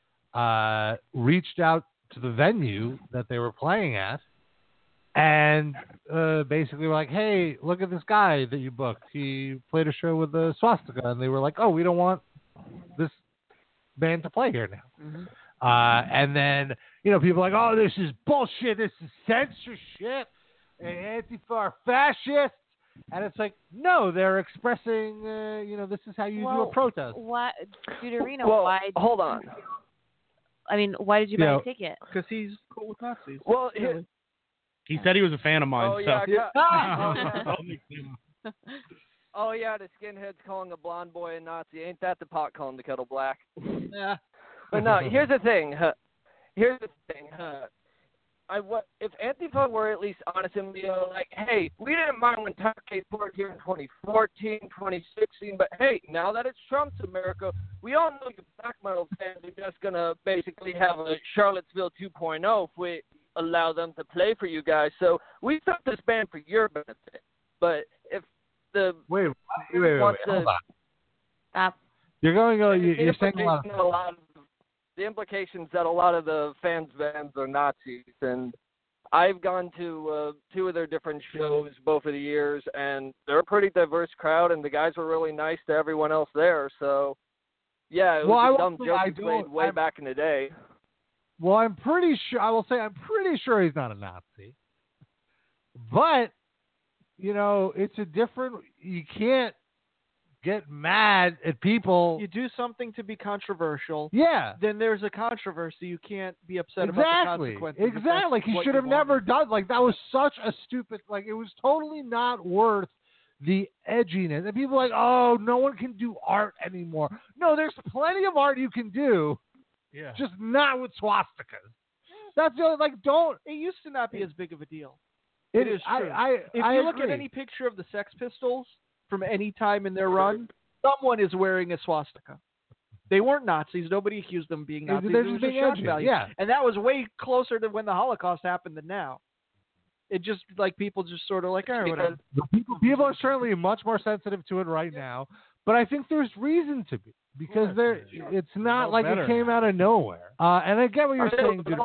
reached out to the venue that they were playing at, and basically were like, "Hey, look at this guy that you booked. He played a show with a swastika," and they were like, "Oh, we don't want this band to play here now." Mm-hmm. And then, people are like, "Oh, this is bullshit. This is censorship. And Antifa are fascists." And it's like, no, they're expressing, this is how you do a protest. Why, Deuterino, Well, why? hold on. I mean, why did you buy a ticket? Because he's cool with Nazis. Well, He said he was a fan of mine. Oh, so. yeah. Oh yeah, the skinheads calling a blonde boy a Nazi. Ain't that the pot calling the kettle black? Yeah. But no, here's the thing. If Antifa were at least honest and be like, hey, we didn't mind when Take toured here in 2014, 2016, but hey, now that it's Trump's America, we all know you black metal fans are just gonna basically have a Charlottesville 2.0 if we allow them to play for you guys. So we took this band for your benefit. But if the wait, hold on. Stop. You're saying a lot. The implications that a lot of the fans' bands are Nazis, and I've gone to 2 of their different shows both of the years, and they're a pretty diverse crowd, and the guys were really nice to everyone else there. So, yeah, it was a dumb joke he played way back in the day. Well, I'm pretty sure he's not a Nazi. But, it's a different. You can't get mad at people. You do something to be controversial. Yeah. Then there's a controversy. You can't be upset about the consequences. Exactly. He should have never done. Like, that was such a stupid. Like, it was totally not worth the edginess. And people are like, oh, no one can do art anymore. No, there's plenty of art you can do. Yeah. Just not with swastikas. That's the only, don't. It used to not be as big of a deal. It is true. If I you look agree. at any picture of the Sex Pistols from any time in their run, someone is wearing a swastika. They weren't Nazis. Nobody accused them of being Nazis. They're it was just just shock edgy. value. Yeah. And that was way closer to when the Holocaust happened than now. It just, people just sort of like, all right, whatever. People are certainly much more sensitive to it right now, but I think there's reason to be. Because it's not like it came out of nowhere. And I get what you're saying, dude.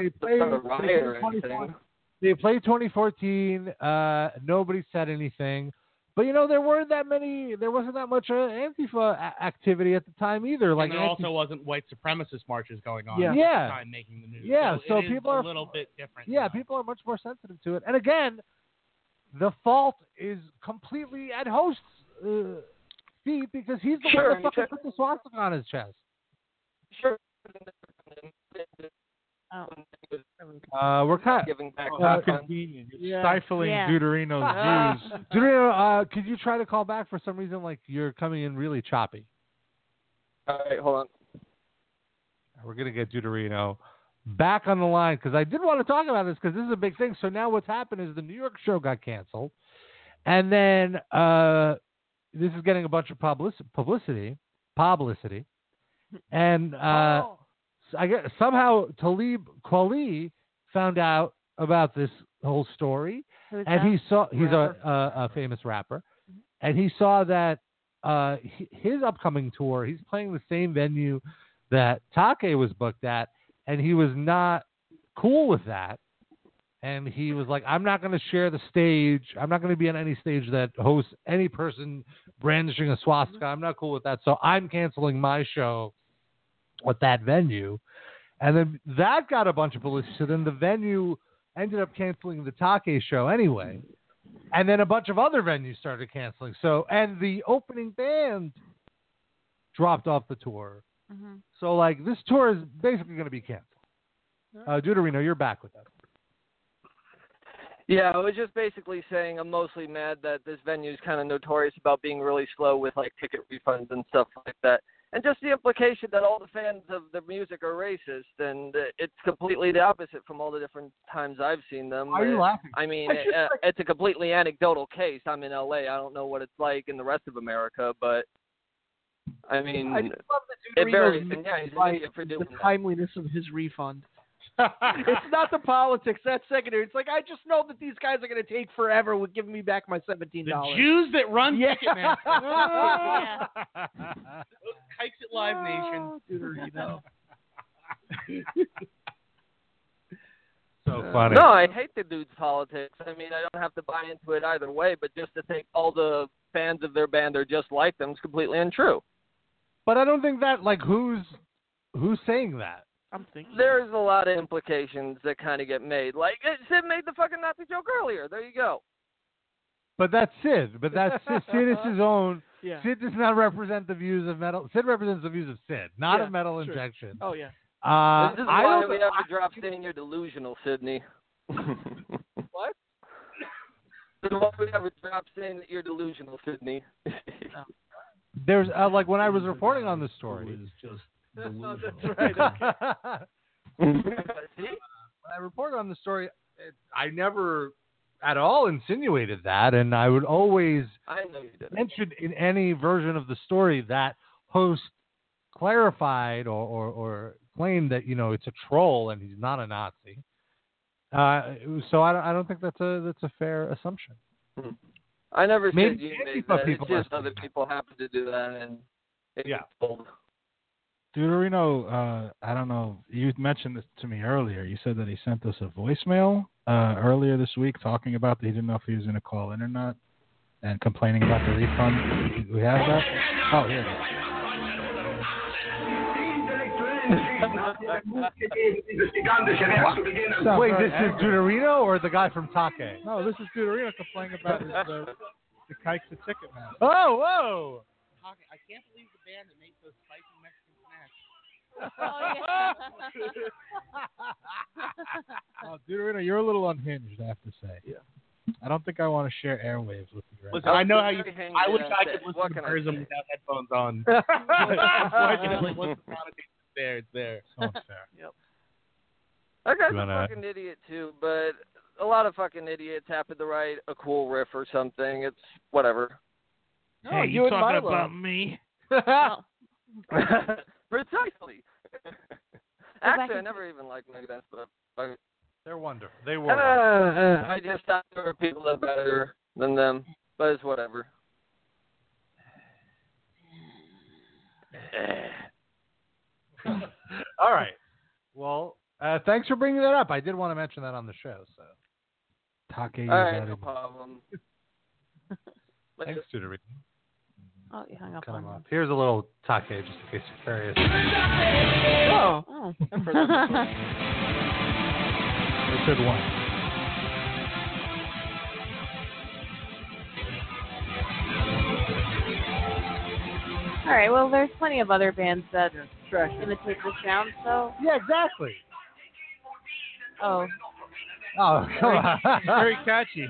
They played 2014. Nobody said anything. But, there wasn't that much Antifa activity at the time either. Like, and there also wasn't white supremacist marches going on at the time making the news. Yeah, so people are a little bit different. Yeah, people are much more sensitive to it. And again, the fault is completely at host's feet because he's the one that fucking put the swastika on his chest. Sure. We're kind of giving back. Convenient. You're stifling Deuterino's views. Deuterino, could you try to call back for some reason? Like you're coming in really choppy. All right, hold on. We're gonna get Deuterino back on the line because I did want to talk about this because this is a big thing. So now what's happened is the New York show got canceled, and then this is getting a bunch of publicity, and I guess somehow Talib Kweli found out about this whole story, and he's a famous rapper, and he saw that his upcoming tour, he's playing the same venue that Take was booked at, and he was not cool with that. And he was like, I'm not going to share the stage. I'm not going to be on any stage that hosts any person brandishing a swastika. I'm not cool with that. So I'm canceling my show at that venue. And then that got a bunch of publicity. So then the venue ended up canceling the Take show anyway. And then a bunch of other venues started canceling. So, and the opening band dropped off the tour. Mm-hmm. So, like, this tour is basically going to be canceled. Deuterino, you're back with us. Yeah, I was just basically saying I'm mostly mad that this venue is kind of notorious about being really slow with, like, ticket refunds and stuff like that. And just the implication that all the fans of the music are racist, and it's completely the opposite from all the different times I've seen them. Why are you laughing? I mean, it's a completely anecdotal case. I'm in L.A. I don't know what it's like in the rest of America, but, I mean, I just love that it varies. And, yeah, he's an idiot for doing the timeliness of his refund. It's not the politics. That's secondary. It's like, I just know that these guys are going to take forever with giving me back my $17. The Jews that run Ticketmaster. Yeah. Those kikes at Live Nation. Deuterino. So funny. No, I hate the dude's politics. I mean, I don't have to buy into it either way, but just to think all the fans of their band are just like them is completely untrue. But I don't think that, like, who's saying that? I'm thinking. There's a lot of implications that kind of get made. Like, Sid made the fucking Nazi joke earlier. There you go. But that's Sid. But that's Sid. Sid is his own. Yeah. Sid does not represent the views of Metal. Sid represents the views of Sid, not of Metal sure. Injection. Oh, yeah. This is why we have to drop saying you're delusional, Sydney. What? So why would we have a drop saying that you're delusional, Sydney? There's like when I was reporting on this story. Oh, that's right. When I reported on the story, I never at all insinuated that, and I would always mention in any version of the story that host clarified or claimed that it's a troll and he's not a Nazi. So I don't think that's a fair assumption. I never said Maybe you made that. It's people just other people happen to do that, and Deuterino, I don't know. You mentioned this to me earlier. You said that he sent us a voicemail earlier this week talking about that he didn't know if he was going to call in or not, and complaining about the refund. We have that? Oh, here it is. Wait, this is Deuterino or the guy from Take? No, this is Deuterino complaining about the kikes at Ticketmaster. Oh, whoa! I can't believe the band that makes those spicy Mexican snacks. Deuterino, you're a little unhinged, I have to say. Yeah. I don't think I want to share airwaves with you. Listen, I know how you. I wish I could listen to Burzum without headphones on. Unfortunately, once the product is there, it's there. So unfair. Yep. That guy's a fucking idiot too, but a lot of fucking idiots happen to write a cool riff or something. It's whatever. Hey, you talking about me? Precisely. Actually, I never even liked Megadeth, but they're wonderful. They were. I just thought there were people that are better than them, but it's whatever. All right. Well, thanks for bringing that up. I did want to mention that on the show. So, Take. All right, no problem. Thanks, Deuterino. Oh, you hung up Cut on him him. off. Here's a little Take, just in case you're curious. Oh. I've heard that before. Good one. All right. Well, there's plenty of other bands that imitate this sound. So yeah, exactly. Oh. Oh, come on. Very catchy.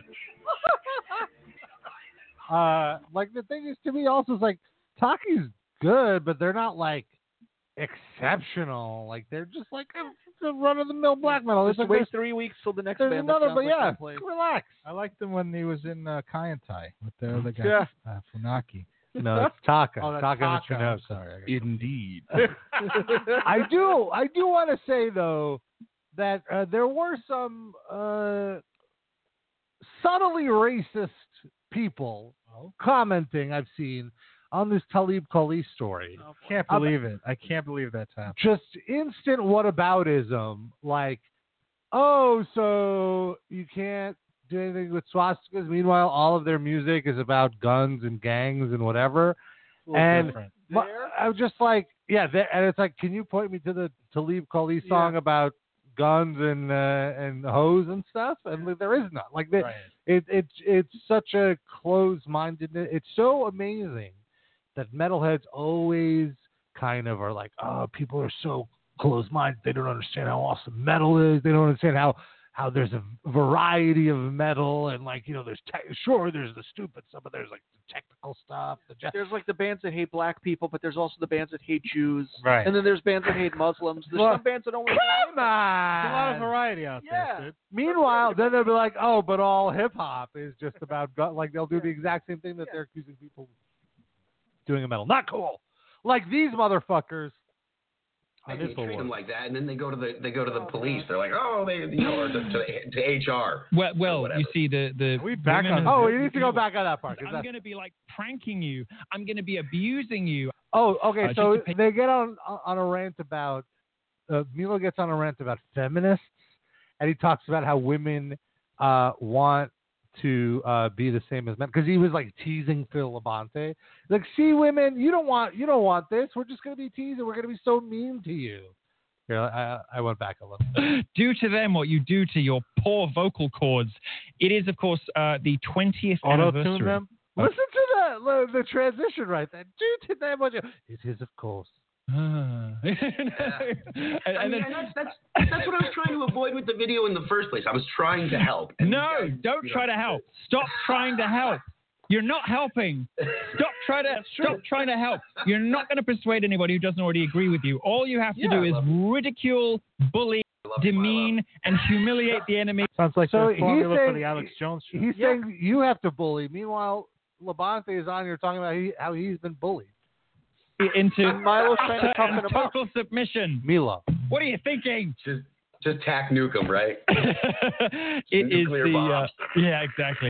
Like the thing is, to me, also is like Taki's good, but they're not like exceptional. Like they're just like a run-of-the-mill black metal. Just It's wait like 3 weeks till the next there's band. another, that but sounds like yeah, they play. relax. I liked him when he was in Kai and Tai with the other guy, Yeah. Funaki. No, it's Taka. Oh, that's Taka Taka. Michinoku. I'm sorry. Indeed. I do want to say though that there were some subtly racist people commenting I've seen on this Talib Kweli story. Can't believe it. I can't believe that's happened. Just instant whataboutism, like, oh, so you can't do anything with swastikas. Meanwhile, all of their music is about guns and gangs and whatever. And I was just like, yeah, and it's like, can you point me to the Talib Kweli song about guns and hoes and stuff? And there is none. Like it's such a closed-mindedness. It's so amazing that metalheads always kind of are like, oh, people are so closed-minded. They don't understand how awesome metal is. They don't understand how there's a variety of metal, and like, there's there's the stupid stuff, but there's like the technical stuff. There's like the bands that hate black people, but there's also the bands that hate Jews. Right. And then there's bands that hate Muslims. There's some bands that only Come on. There's a lot of variety out there, dude. Meanwhile, then they'll be like, oh, but all hip-hop is just about like they'll do the exact same thing that they're accusing people doing in metal. Not cool. Like these motherfuckers. And you treat them like that, and then they go to the police. They're like, oh, they or to HR. Well, you see the we back on. Oh, you need to go back on that part. I'm going to be like pranking you. I'm going to be abusing you. Oh, okay. So they get on a rant about Milo gets on a rant about feminists, and he talks about how women want to be the same as men, because he was like teasing Phil Labonte. Like, see, women, you don't want this. We're just gonna be teasing. We're gonna be so mean to you. Here, I went back a little. Do to them what you do to your poor vocal cords. It is, of course, the 20th anniversary. Them. Listen to the transition right there. Do to them what you. It is, of course, And that's what I was trying to avoid with the video in the first place. I was trying to help. No, don't try to help. Stop trying to help. You're not helping. Stop trying to help. You're not going to persuade anybody who doesn't already agree with you. All you have to do is ridicule, bully, demean, and humiliate the enemy. Sounds like So the formula he's for saying- the Alex Jones show. He's saying you have to bully. Meanwhile, Labonte is on here talking about how he's been bullied. Into Milo's trying to toughen him up. total submission. Milo. What are you thinking? Just tack Nukem, right? It is Nuclear the bomb. yeah, exactly.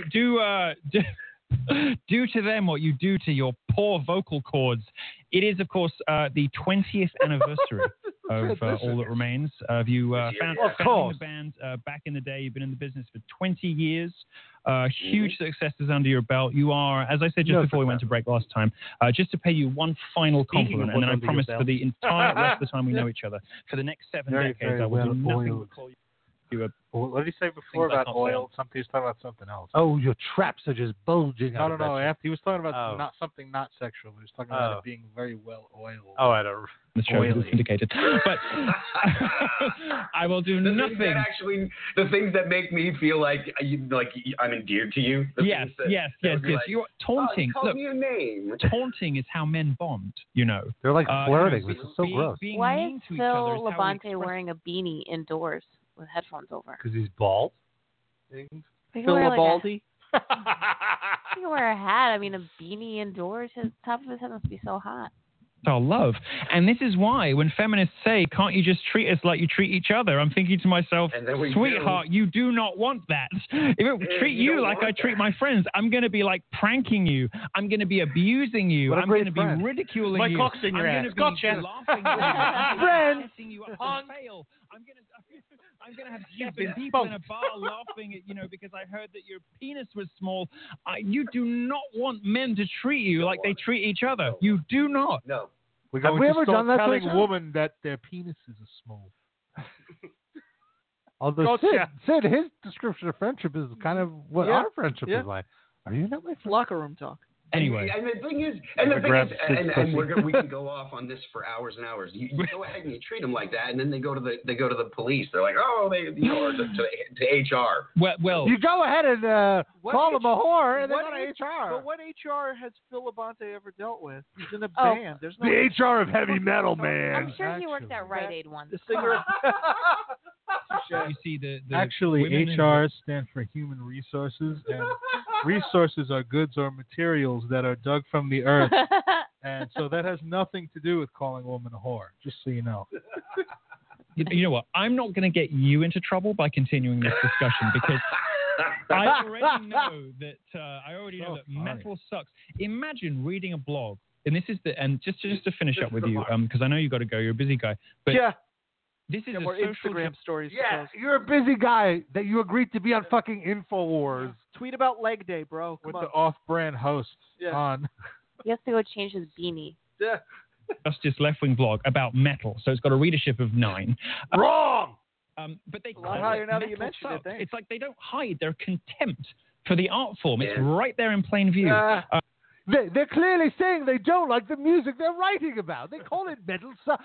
Do to them what you do to your poor vocal cords. It is, of course, the 20th anniversary of All That Remains. Of you founding the band back in the day. You've been in the business for 20 years. Huge successes under your belt. You are, as I said just before we went to break last time, just to pay you one final compliment, and then I promise for the entire rest of the time we know each other, for the next 7 decades, I will do nothing but call you What did he say before about oil? Something he was talking about something else. Oh, your traps are just bulging out. No. After he was talking about not sexual. He was talking about it being very well oiled. Oh, I don't. The show is indicated, but I will do nothing. That actually, the things that make me feel like I'm endeared to you. Yes. You're taunting. Call me a name. Taunting is how men bond. You know, they're like flirting. This is so gross. Why is Phil Labonte wearing a beanie indoors with headphones over? Because he's bald. Phil Labaldi? You can wear a hat. I mean, a beanie indoors. His top of his head must be so hot. Our love. And this is why when feminists say, can't you just treat us like you treat each other? I'm thinking to myself, sweetheart, you do not want that. If it treat you like I treat my friends, I'm going to be like pranking you. I'm going to be abusing you. I'm going to be ridiculing you. My cock's in your ass. Gotcha. Laughing at you. Friends. You up to fail. I'm gonna have 7 people in a bar laughing at because I heard that your penis was small. You do not want men to treat you like they treat each other. You do not. No. Have we ever done that telling a woman that their penises are small? Although Sid, his description of friendship is kind of what our friendship is like. Are you not my friend? Locker room talk. Anyway, and the thing is, we can go off on this for hours and hours. You go ahead and you treat them like that, and then they go to the police. They're like, or to HR. Well, you go ahead and call them a whore, and then go to HR. But what HR has Phil Labonte ever dealt with? He's in a band. There's no the HR of heavy metal, man. I'm sure he worked at Rite Aid once. The singer. You see, the actually HR stand for human resources, and resources are goods or materials that are dug from the earth, and so that has nothing to do with calling a woman a whore. Just so you know. You know what? I'm not going to get you into trouble by continuing this discussion because I already know that metal sucks. Imagine reading a blog, and this is just to finish up with you, because I know you got to go. You're a busy guy, but this is more Instagram stories. Yeah, you're a busy guy that you agreed to be on fucking InfoWars. Tweet about leg day, bro. With the off-brand hosts on. He has to go change his beanie. Yeah. Justice left-wing blog about metal, so it's got a readership of 9. Wrong. But they call it now that you mention it. It's like they don't hide their contempt for the art form. It's right there in plain view. They're clearly saying they don't like the music they're writing about. They call it metal. So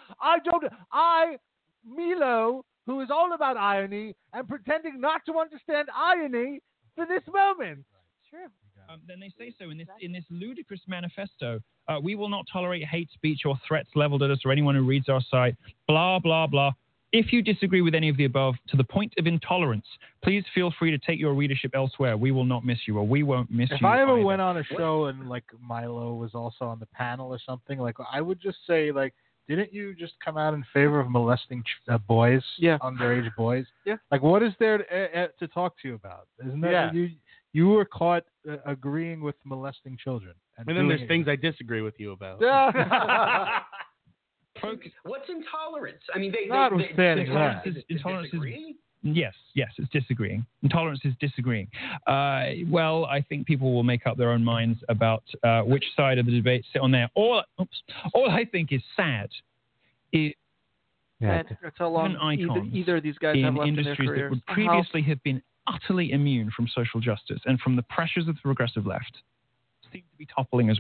Milo, who is all about irony and pretending not to understand irony for this moment. True. Then they say so in this ludicrous manifesto. We will not tolerate hate speech or threats leveled at us or anyone who reads our site. Blah, blah, blah. If you disagree with any of the above to the point of intolerance, please feel free to take your readership elsewhere. We will not miss you, or we won't miss you. If I ever went on a show and like Milo was also on the panel or something, like I would just say like, didn't you just come out in favor of molesting boys, underage boys? Yeah. Like, what is there to talk to you about? Isn't that you were caught agreeing with molesting children? And then there's things I disagree with you about. Yeah. What's intolerance? I mean, intolerance is yes, it's disagreeing. Intolerance is disagreeing. Well, I think people will make up their own minds about which side of the debate sit on there. All I think is sad is that's how long either of these guys have left in their industries careers. that would previously have been utterly immune from social justice and from the pressures of the progressive left seem to be toppling as